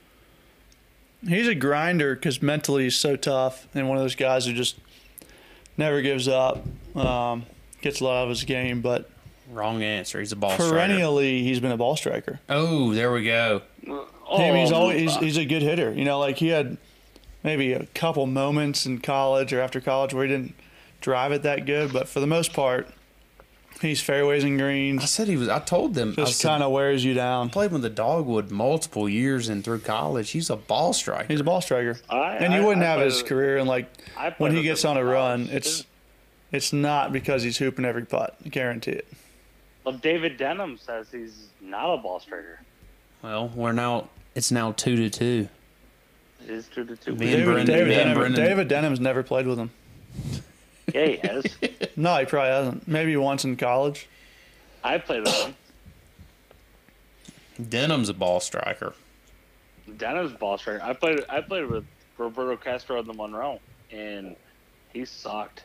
He's a grinder because mentally he's so tough and one of those guys who just never gives up, um, gets a lot out of his game. But Wrong answer. He's a ball striker. perennially, he's been a ball striker. Oh, there we go. Oh, I mean, he's always he's, he's a good hitter. You know, like he had maybe a couple moments in college or after college where he didn't drive it that good, but for the most part, he's fairways and I greens. said he was. I told them. I Just said, kind of wears you down. played with the Dogwood multiple years and through college. He's a ball striker. He's a ball striker, I- and you I- wouldn't I have played his with- career. And like I played when he with gets him on a in run, college, it's too. it's not because he's hooping every putt. I guarantee it. Well, David Denham says he's not a ball striker. Well, we're now. It's now two to two. It is two to two. Me and David, Brendan- David, me and Denham, Brendan- David Denham's never played with him. Yeah, he has. No, he probably hasn't. Maybe once in college. I played with him. Denham's a ball striker. Denham's a ball striker. I played. I played with Roberto Castro in the Monroe, and he sucked.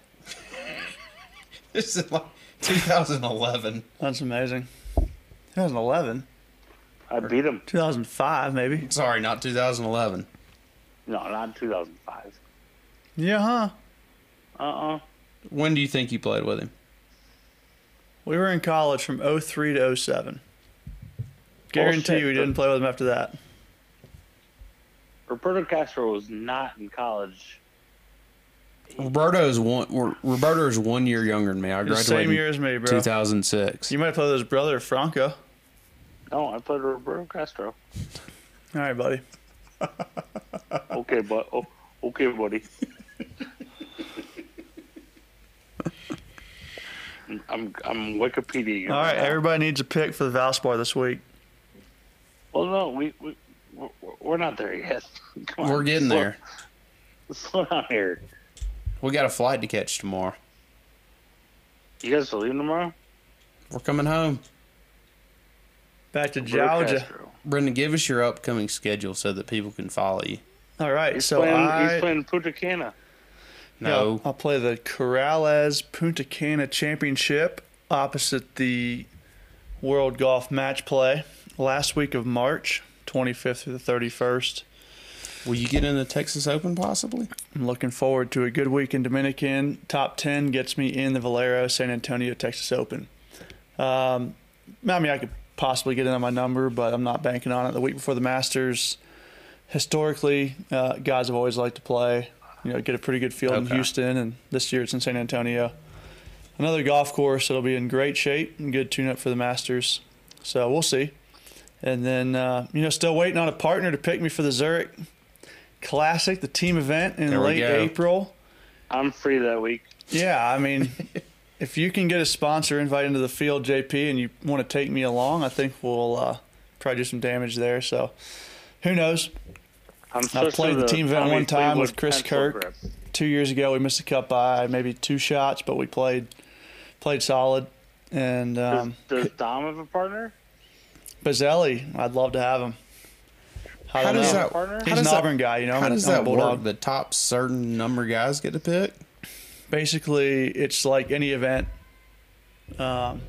This is like two thousand eleven. That's amazing. twenty eleven, I beat him. two thousand five, maybe. Sorry, not two thousand eleven. No, not two thousand five. Yeah, huh? Uh-uh. When do you think you played with him? We were in college from oh three to oh seven. Guarantee Bullshit. we didn't play with him after that. Roberto Castro was not in college. Roberto's one. Roberto's one year younger than me. I The graduated same in year as me, bro. two thousand six. You might have played with his brother, Franco. No, I played Roberto Castro. All right, buddy. Okay, but oh, okay, buddy. I'm I'm Wikipedia. All right, everybody needs a pick for the Valspar this week. Well, no, we we we're, we're not there yet. Come on, We're getting slow- there. Slow down here. We got a flight to catch tomorrow. You guys are leaving tomorrow? We're coming home. Back to Roberto Georgia. Castro. Brendan, give us your upcoming schedule so that people can follow you. All right, He's so playing. I He's playing Punta Cana. No. yeah, I'll play the Corrales Punta Cana Championship opposite the World Golf Match Play last week of March, twenty-fifth through the thirty-first. Will you get in the Texas Open possibly? I'm looking forward to a good week in Dominican. Top ten gets me in the Valero San Antonio Texas Open. Um, I mean, I could possibly get in on my number, but I'm not banking on it. The week before the Masters, historically, uh, guys have always liked to play. You know, get a pretty good field in Okay. Houston, and this year it's in San Antonio. Another golf course that'll be in great shape and good tune-up for the Masters. So we'll see. And then, uh, you know, still waiting on a partner to pick me for the Zurich Classic, the team event in There we late go. April. I'm free that week. Yeah, I mean, if you can get a sponsor invite into the field, J P, and you want to take me along, I think we'll uh, probably do some damage there. So who knows? I'm I switched played to the team event Tommy one time Fleetwood with Chris pencil Kirk. grip. Two years ago, we missed the cut by maybe two shots, but we played played solid. And um, Does, does Dom have a partner? Bazzelli, I'd love to have him. I How don't does know. that Partner? how He's does an that- Auburn guy, you know. How I'm a- does I'm a that Bulldog. work? The top certain number of guys get to pick? Basically, it's like any event. Um,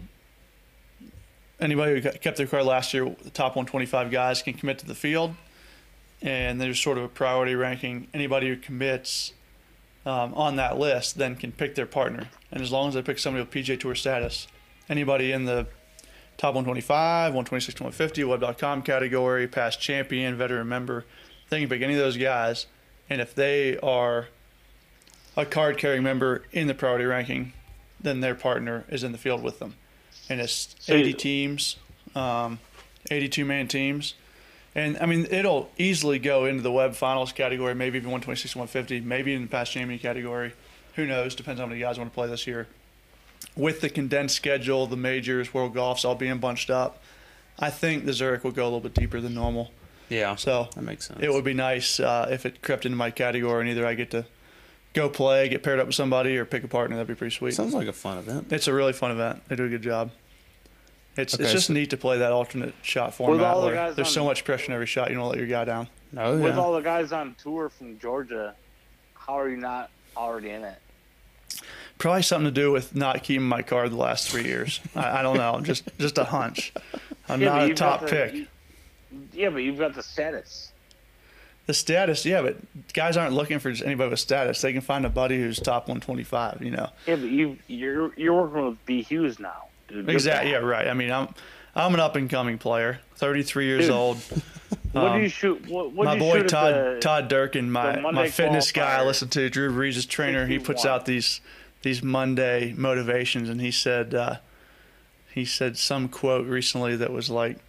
anybody who got- kept their card last year, the top one twenty-five guys can commit to the field, and there's sort of a priority ranking. Anybody who commits um, on that list then can pick their partner, and as long as they pick somebody with P G A Tour status, anybody in the top one twenty-five, one twenty-six to one fifty, web dot com category, past champion, veteran member, they can pick any of those guys, and if they are a card carrying member in the priority ranking, then their partner is in the field with them. And it's So- eighty teams, um, eighty-two man teams. And I mean, it'll easily go into the web finals category, maybe even one twenty-six to one fifty, maybe in the past champion category. Who knows? Depends on how many guys want to play this year. With the condensed schedule, the majors, World Golfs all being bunched up, I think the Zurich will go a little bit deeper than normal. Yeah. So That makes sense. it would be nice uh, if it crept into my category and either I get to go play, get paired up with somebody, or pick a partner. That'd be pretty sweet. Sounds like a fun event. It's a really fun event. They do a good job. It's Okay, it's just so- neat to play that alternate shot format all the where guys there's on- so much pressure in every shot. You don't let your guy down. Oh, With yeah. all the guys on tour from Georgia, how are you not already in it? Probably something to do with not keeping my card the last three years. I, I don't know. Just just a hunch. I'm Yeah, but not a you've got top the- pick. you- yeah, but you've got the status. The status, yeah, but guys aren't looking for just anybody with status. They can find a buddy who's top one twenty-five. You know. Yeah, but you you're you're working with B Hughes now, dude. Get Exactly. Yeah. that. Right. I mean, I'm I'm an up and coming player. thirty-three years Dude, old. What Um, do you shoot? What, what my do you boy shoot at Todd the- Todd Durkin, my the my Monday fitness guy, I qualifier? listen to Drew Brees' trainer. He puts sixty-one. out these these Monday motivations, and he said uh, he said some quote recently that was like,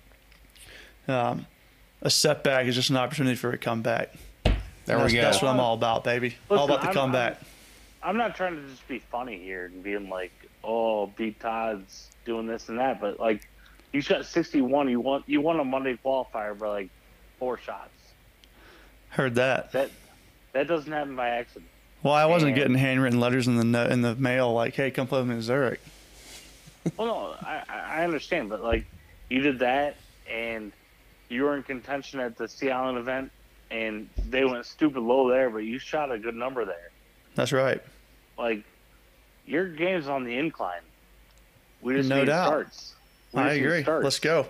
um, "A setback is just an opportunity for a comeback." There that's, we go. That's what I'm all about, baby. all Listen, about the I'm- comeback. I'm not trying to just be funny here and being like, oh, beat Todd's doing this and that, but like, you shot sixty-one. You won. You won a Monday qualifier by like four shots. Heard that. That that doesn't happen by accident. Well, I wasn't And- getting handwritten letters in the no- in the mail like, "Hey, come play with me in Zurich." Well, no, I I understand, but like, you did that, and you were in contention at the Sea Island event, and they went stupid low there, but you shot a good number there. That's right. Like, your game's on the incline. We just No need doubt. starts. We I just need agree. starts. Let's go.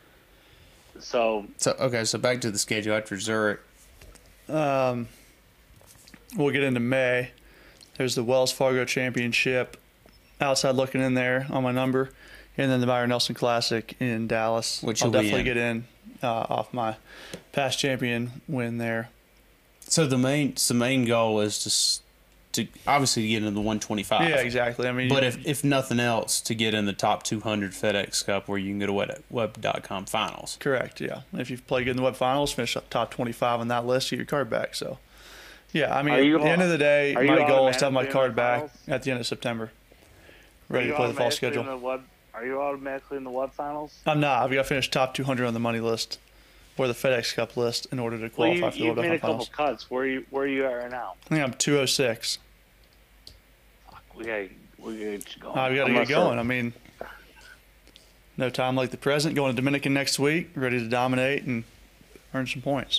So So okay, so back to the schedule after Zurich. Um, we'll get into May. There's the Wells Fargo Championship outside looking in there on my number, and then the Byron Nelson Classic in Dallas, Which I'll you'll be definitely in. get in uh, off my past champion win there. So the main so the main goal is to s- to obviously get into the one twenty-five. Yeah, exactly. I mean, But you- if, if nothing else, to get in the top two hundred FedEx Cup where you can go to web, web dot com finals. correct, yeah. If you play good in the web finals, finish up top twenty-five on that list, you get your card back. So, yeah, I mean, Are at you the end au- of the day, are you my goal is to have my automatically in card the back finals? at the end of September, Are ready you to play the fall automatically in schedule. the web- Are you automatically in the web finals? I'm not. I've got to finish top two hundred on the money list or the FedEx Cup list in order to Well, qualify you, for the you've web made a couple finals. cuts. Where are you where are you at right now? I think I'm two oh six. We gotta we gotta get you going. I've got to I'm get not sure. going. I mean, no time like the present. Going to Dominican next week, ready to dominate and earn some points.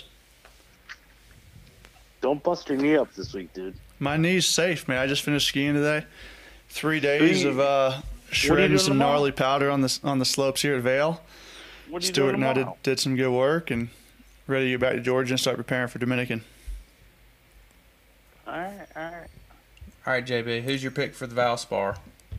Don't bust your knee up this week, dude. My knee's safe, man. I just finished skiing today. Three days Three- of uh, you shredding doing some tomorrow? gnarly powder on the on the slopes here at Vail. What are you Stuart doing and I did, tomorrow? did some good work and ready to get back to Georgia and start preparing for Dominican. All right, all right. All right, J B, who's your pick for the Valspar?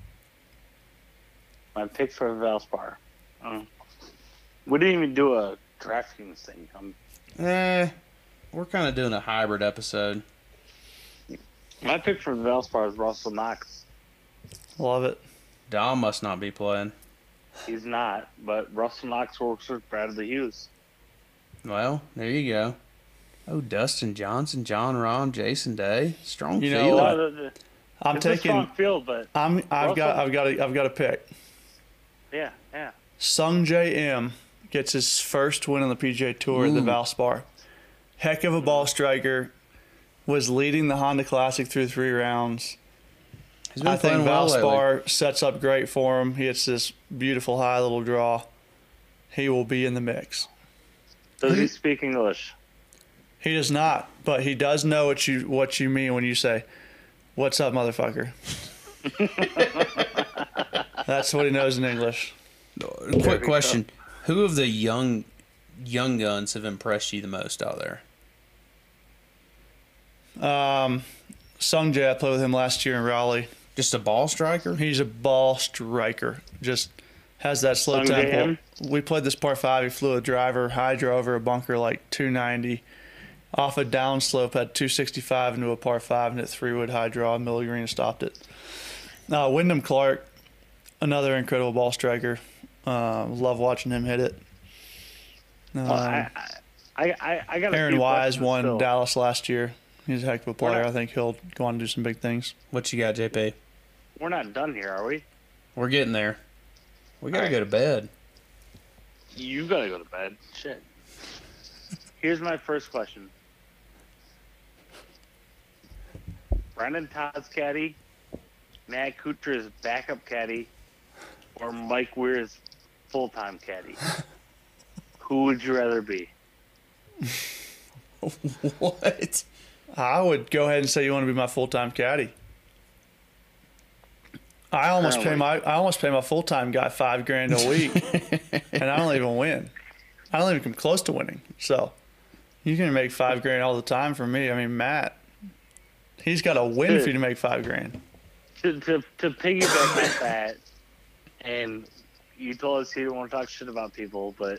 My pick for Valspar. Um, we didn't even do a DraftKings thing. Um, Eh, we're kind of doing a hybrid episode. my pick for Valspar is Russell Knox. Love it. Dom must not be playing. He's not, but Russell Knox works with Bradley Hughes. Well, there you go. Oh, Dustin Johnson, John Rahm, Jason Day, strong You know field. what? No, the- the- I'm it's a taking. strong field, but I'm. I've got. Russell- I've got. A, I've got a pick. yeah, yeah. Sung J M gets his first win on the P G A Tour at the Ooh. Valspar. Heck of a ball striker. Was leading the Honda Classic through three rounds. He's been I think playing well lately. Valspar sets up great for him. He hits this beautiful high little draw. He will be in the mix. Does he speak English? He does not, but he does know what you what you mean when you say, "What's up, motherfucker?" That's what he knows in English. Quick question: who of the young young guns have impressed you the most out there? Um, Sung Jae, I played with him last year in Raleigh. Just a ball striker? He's a ball striker. Just has that slow Sung tempo. Jae? We played this par five. He flew a driver, high drove over a bunker like two ninety. Off a downslope, had two sixty-five into a par five and hit three wood high draw. Middle green and stopped it. Uh, Wyndham Clark, another incredible ball striker. Uh, love watching him hit it. Um, Well, I, I, I, I got a Aaron few Wise questions won still. Dallas last year. He's a heck of a player. not- I think he'll go on to do some big things. What you got, J P? We're not done here, are we? We're getting there. We gotta All go right. to bed. You gotta go to bed. Shit. Here's my first question. Brendan Todd's caddy, Matt Kuchar's backup caddy, or Mike Weir's full-time caddy? Who would you rather be? What? I would go ahead and say you want to be my full time caddy. I almost pay my I almost pay my full time guy five grand a week, and I don't even win. I don't even come close to winning. So you can make five grand all the time for me. I mean, Matt, he's got to win for you to make five grand. To, to, to piggyback off that, and you told us you don't want to talk shit about people, but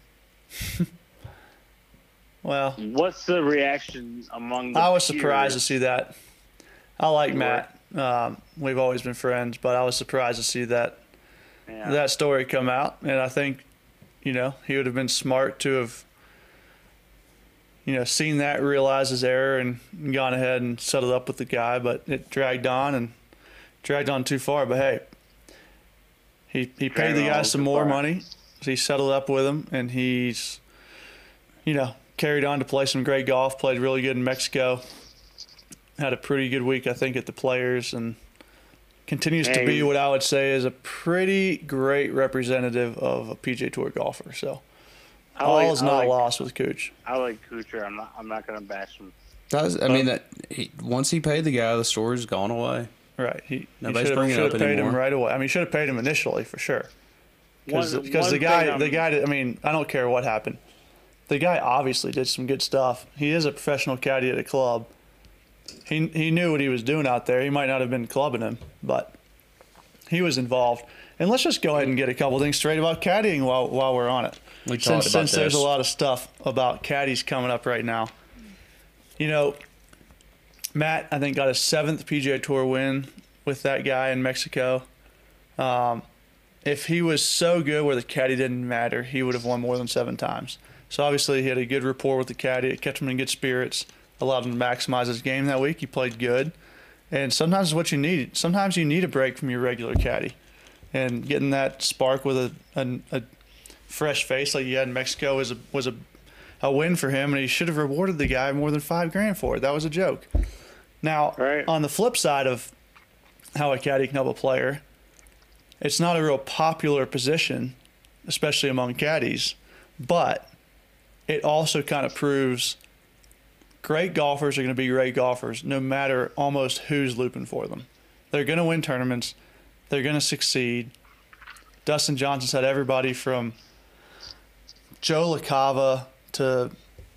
Well, what's the reaction among the I was surprised to peers? see that. I like You were? Matt. Um, we've always been friends, but I was surprised to see that Yeah. that story come out, and I think, you know, he would have been smart to have, you know, seen that, realized his error, and gone ahead and settled up with the guy. But it dragged on and dragged on too far. But hey, he he paid Dragged the on guy too some more far. money. So he settled up with him, and he's, you know, carried on to play some great golf. Played really good in Mexico. Had a pretty good week, I think, at the Players, and continues to be Hey. what I would say is a pretty great representative of a P G A Tour golfer. So I all like- is I not like- lost with Cooch. I like Kuchar. I'm not. I'm not gonna bash him. Does I mean that he, once he paid the guy, the story's gone away. Right. He, he Nobody's should have bringing it up paid him anymore. right away. I mean, he should have paid him initially for sure. Because One- because one the thing guy I'm- the guy did, I mean, I don't care what happened. The guy obviously did some good stuff. He is a professional caddy at a club. He he knew what he was doing out there. He might not have been clubbing him, but he was involved. And let's just go ahead and get a couple things straight about caddying while while we're on it. We talked since about since there's this. a lot of stuff about caddies coming up right now. You know, Matt, I think got his seventh P G A Tour win with that guy in Mexico. Um, if he was so good where the caddy didn't matter, he would have won more than seven times. So obviously he had a good rapport with the caddy. It kept him in good spirits, allowed him to maximize his game that week. He played good. And sometimes it's what you need. Sometimes you need a break from your regular caddy. And getting that spark with a, a, a fresh face like he had in Mexico was a, was a, a win for him, and he should have rewarded the guy more than five grand for it. That was a joke. Now, Right. on the flip side of how a caddy can help a player, it's not a real popular position, especially among caddies, but it also kind of proves great golfers are going to be great golfers no matter almost who's looping for them. They're going to win tournaments. They're going to succeed. Dustin Johnson's had everybody from Joe LaCava to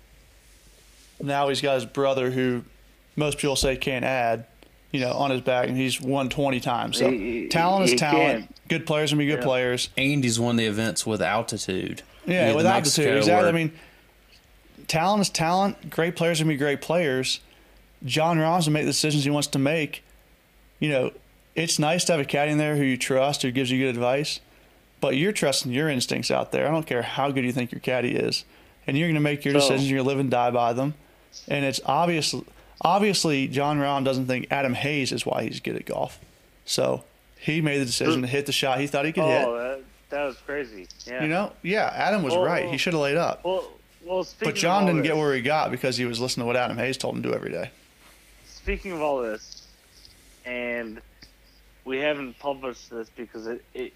now he's got his brother who most people say can't add, you know, on his back, and he's won twenty times. So He- he- talent is he talent. can't. Good players going to be good Yeah. players. And he's won the events with altitude. Yeah, With with altitude, Mexico, exactly. where- I mean, talent is talent. Great players are going to be great players. John Rahm's will make the decisions he wants to make. You know, it's nice to have a caddy in there who you trust, who gives you good advice, but you're trusting your instincts out there. I don't care how good you think your caddy is. And you're going to make your So- decisions. You're going to live and die by them. And it's obvious, obviously, John Rahm doesn't think Adam Hayes is why he's good at golf. So he made the decision to hit the shot he thought he could hit. Oh, that, that was crazy. Yeah. You know, yeah, Adam was Well, right. He should have laid up. Well, well. Speaking But John of all didn't get this- where he got because he was listening to what Adam Hayes told him to do every day. Speaking of all this, and we haven't published this because it, it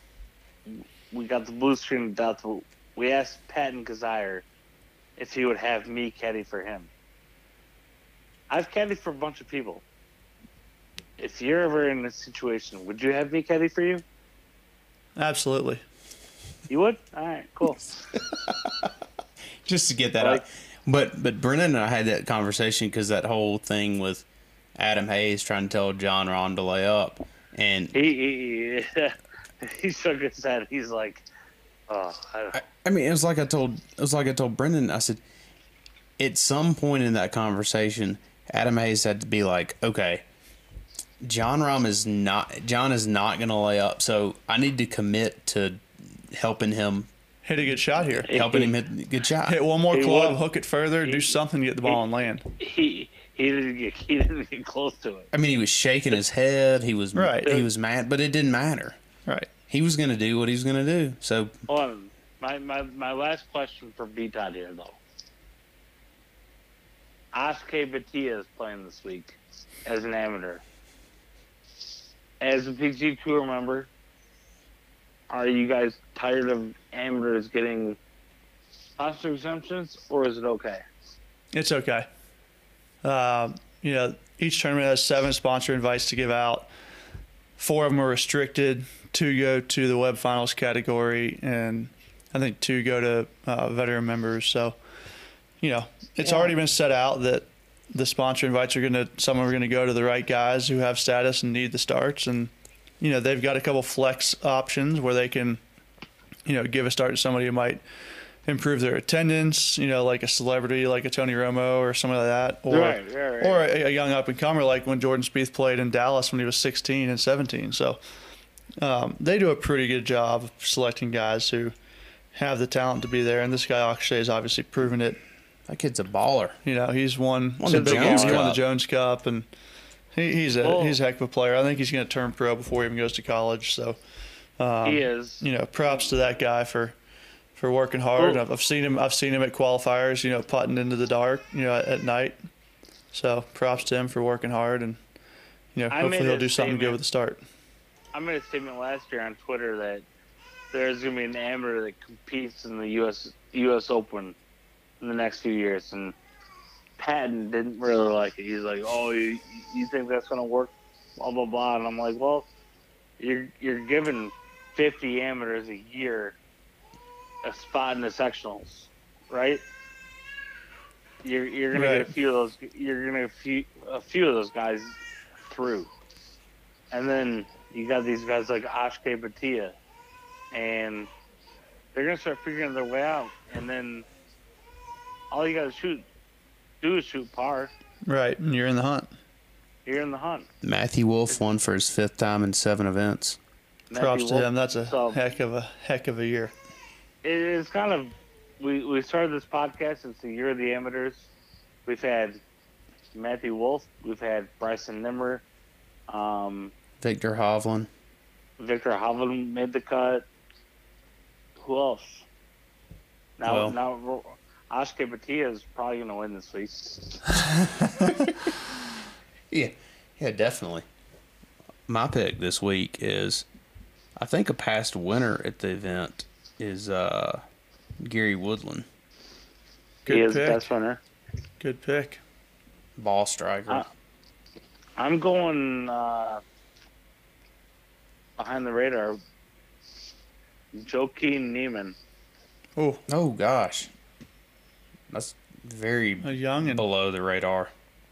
we got the blue screen of death. We asked Patton Kazire if he would have me caddy for him. I've caddied for a bunch of people. If you're ever in this situation, would you have me caddy for you? Absolutely. You would? All right, cool. Just to get that Like- out. But but Brennan and I had that conversation because that whole thing with Adam Hayes trying to tell John Rahm to lay up, and He he, he shook his head. He's like, oh, I don't, I, I mean, it was like I told it was like I told Brendan. I said, at some point in that conversation, Adam Hayes had to be like, okay, John Rahm is not John is not going to lay up, so I need to commit to helping him, Hit a good shot here. helping him hit a good shot. Hit one more He club, would- hook it further, do something to get the ball and land. he he didn't get he didn't get close to it. I mean, he was shaking his head. He was Right. He was mad, but it didn't matter. Right. He was going to do what he was going to do. So Hold on. My, my, my last question for B-Todd here, though. Oscar Batia is playing this week as an amateur. As a P G A Tour member, are you guys tired of amateurs getting sponsor exemptions, or is it okay? It's okay. Um, you know, each tournament has seven sponsor invites to give out. Four of them are restricted. Two go to the web finals category, and I think two go to uh, veteran members. So, you know, it's Yeah. already been set out that the sponsor invites are going to, some are going to go to the right guys who have status and need the starts. And, you know, they've got a couple flex options where they can, you know, give a start to somebody who might improve their attendance, you know, like a celebrity like a Tony Romo or something like that. Or, Right, right, right. or a, a young up and comer like when Jordan Spieth played in Dallas when he was sixteen and seventeen. So um, they do a pretty good job of selecting guys who have the talent to be there. And this guy Akshay has obviously proven it. that kid's a baller. You know, he's won, Won the big Jones game. He won the Cup. Jones Cup, and he, he's a Oh. he's a heck of a player. I think he's going to turn pro before he even goes to college. So um, he is. you know, props to that guy for for working hard. Well- I've, I've seen him. I've seen him at qualifiers. You know, putting into the dark. You know, at, at night. So props to him for working hard, and you know, I hopefully made he'll a do something good statement. with the start. I made a statement last year on Twitter that there's going to be an amateur that competes in the U S U S Open in the next few years, and Patton didn't really like it. He's like, "Oh, you you think that's going to work?" Blah blah blah, and I'm like, "Well, you're you're giving fifty amateurs a year a spot in the sectionals, right? You're you're going to Right. get a few of those. You're going to get a few a few of those guys through." And then you got these guys like Ashke Batia, and they're gonna start figuring their way out, and then all you gotta shoot, do is shoot par. Right, and you're in the hunt. You're in the hunt. Matthew Wolf won for his fifth time in seven events. Matthew Props to Wolff. him. That's a So, heck of a heck of a year. It is kind of we we started this podcast. It's the year of the amateurs. We've had Matthew Wolf. We've had Bryson Nimmer. Um, Victor Hovland. Victor Hovland made the cut. Who else? Now, Well- now Ashke Batia is probably going to win this week. Yeah, yeah, definitely. My pick this week is, I think a past winner at the event is uh, Gary Woodland, Good he is pick. best winner. Good pick. ball striker. Uh, I'm going uh, behind the radar. Joaquin Neiman. Oh, oh gosh, that's very a young and below the radar.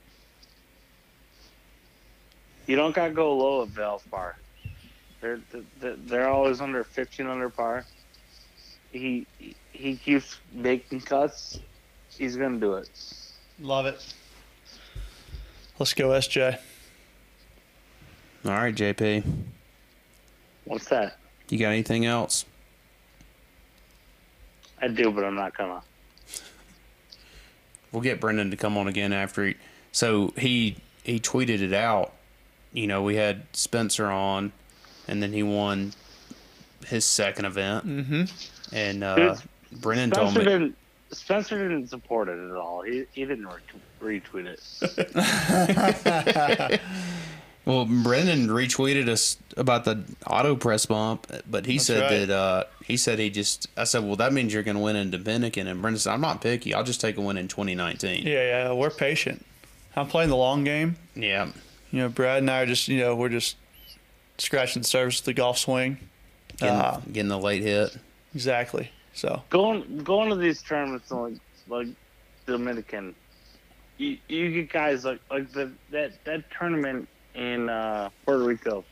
You don't got to go low at Valspar. They're they're they're always under fifteen under par. He he keeps making cuts. He's gonna do it. love it. Let's go, S J. All right, J P, What's that? you got anything else? I do, but I'm not gonna. We'll get Brendan to come on again after he. So he he tweeted it out. You know, we had Spencer on, and then he won his second event, Mm-hmm. and uh, Dude, Brendan told Spencer me. didn't. Spencer didn't support it at all. He he didn't re- retweet it. Well, Brendan retweeted us about the auto press bump, but he That's said right. that uh, he said he just. I said, well, that means you're going to win in Dominican, and Brendan said, I'm not picky. I'll just take a win in twenty nineteen. Yeah, yeah, we're patient. I'm playing the long game. Yeah. You know, Brad and I are just, you know, we're just scratching the surface of the golf swing. Getting, Uh, getting the late hit. exactly. So, going going to these tournaments in like like Dominican, you you get guys like like the that that tournament in uh, Puerto Rico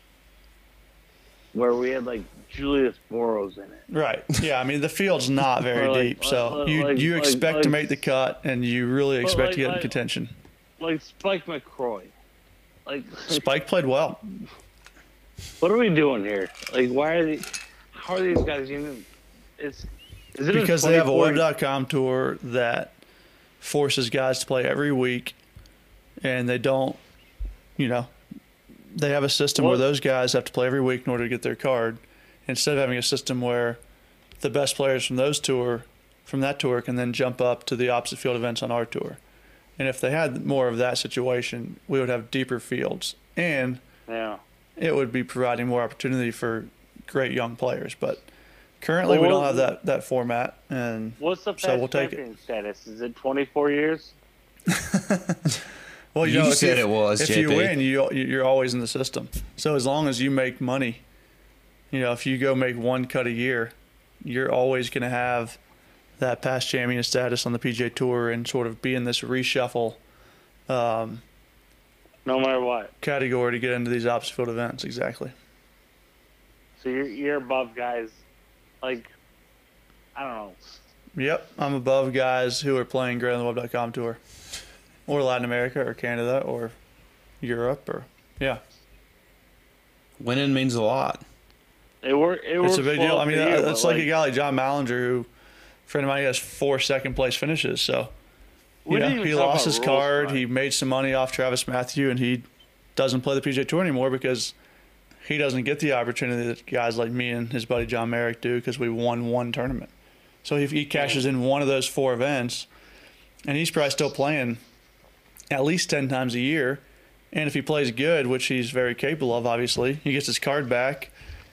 where we had like Julius Boros in it. right. Yeah, I mean, the field's not very Or like- deep. So, like- you, like- you like- expect like- to make the cut, and you really expect like- to get in like- contention. Like Spike McCroy. Like Spike played well. what are we doing here? Like why are they? How are these guys even? It's is it Because they have a web twenty-four dot com tour that forces guys to play every week, and they don't, you know, they have a system where Well- those guys have to play every week in order to get their card, instead of having a system where the best players from those tour, from that tour, can then jump up to the opposite field events on our tour. And if they had more of that situation, we would have deeper fields, and Yeah. it would be providing more opportunity for great young players. But currently, we Well, don't have that, that format, and What's the So past we'll take it. champion status? Is it twenty-four years? well, you, You know, if said you, it was, If J P. you win, you you're always in the system. So as long as you make money, you know, if you go make one cut a year, you're always going to have that past champion status on the P G A Tour and sort of be in this reshuffle um, No matter what. category to get into these opposite field events. Exactly. So you're you're above guys like I don't know. Yep, I'm above guys who are playing Greater Than Web dot com Tour, or Latin America, or Canada, or Europe, or yeah, Winning means a lot. It work. It works it's a big well deal. I mean, for you, uh, but, it's like, a guy like John Mallinger, who a friend of mine, he has four second place finishes. So we you know, didn't even he talk lost about his rules card. tonight. He made some money off Travis Matthew, and he doesn't play the P G A Tour anymore because he doesn't get the opportunity that guys like me and his buddy John Merrick do because we won one tournament. So if he cashes in one of those four events, and he's probably still playing at least ten times a year, and if he plays good, which he's very capable of, obviously, he gets his card back,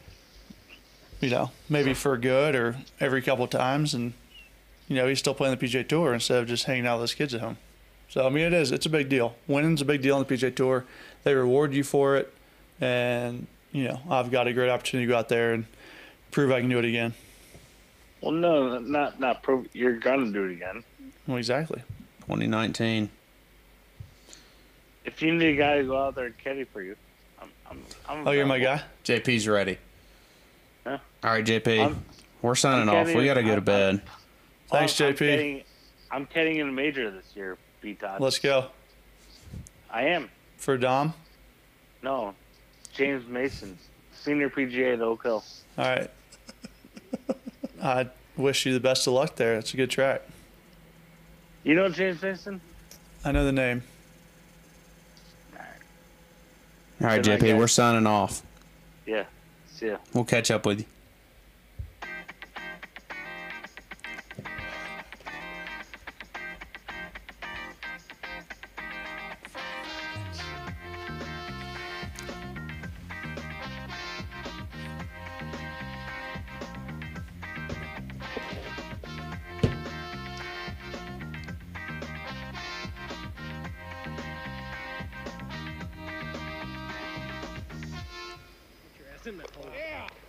you know, maybe for good or every couple of times, and, you know, he's still playing the P G A Tour instead of just hanging out with his kids at home. So, I mean, it is. It's a big deal. Winning's a big deal on the P G A Tour. They reward you for it, and, you know, I've got a great opportunity to go out there and prove I can do it again. Well, no, not not prove. You're gonna do it again. Well, exactly. twenty nineteen. If you need a guy to go out there and caddy for you, I'm I'm, I'm Oh, you're my available. guy. J P's ready. Yeah. All right, J P. I'm- we're signing I'm off. We kidding. got to go to I'm- bed. Thanks, I'm J P. Kidding, I'm kidding in a major this year, B Todd. Let's go. I am. For Dom. No, James Mason, senior P G A at Oak Hill. All right. I wish you the best of luck there. It's a good track. You know James Mason? I know the name. All right, Good J night, P. guys. We're signing off. Yeah. See ya. We'll catch up with you. Your ass in that hole. Yeah.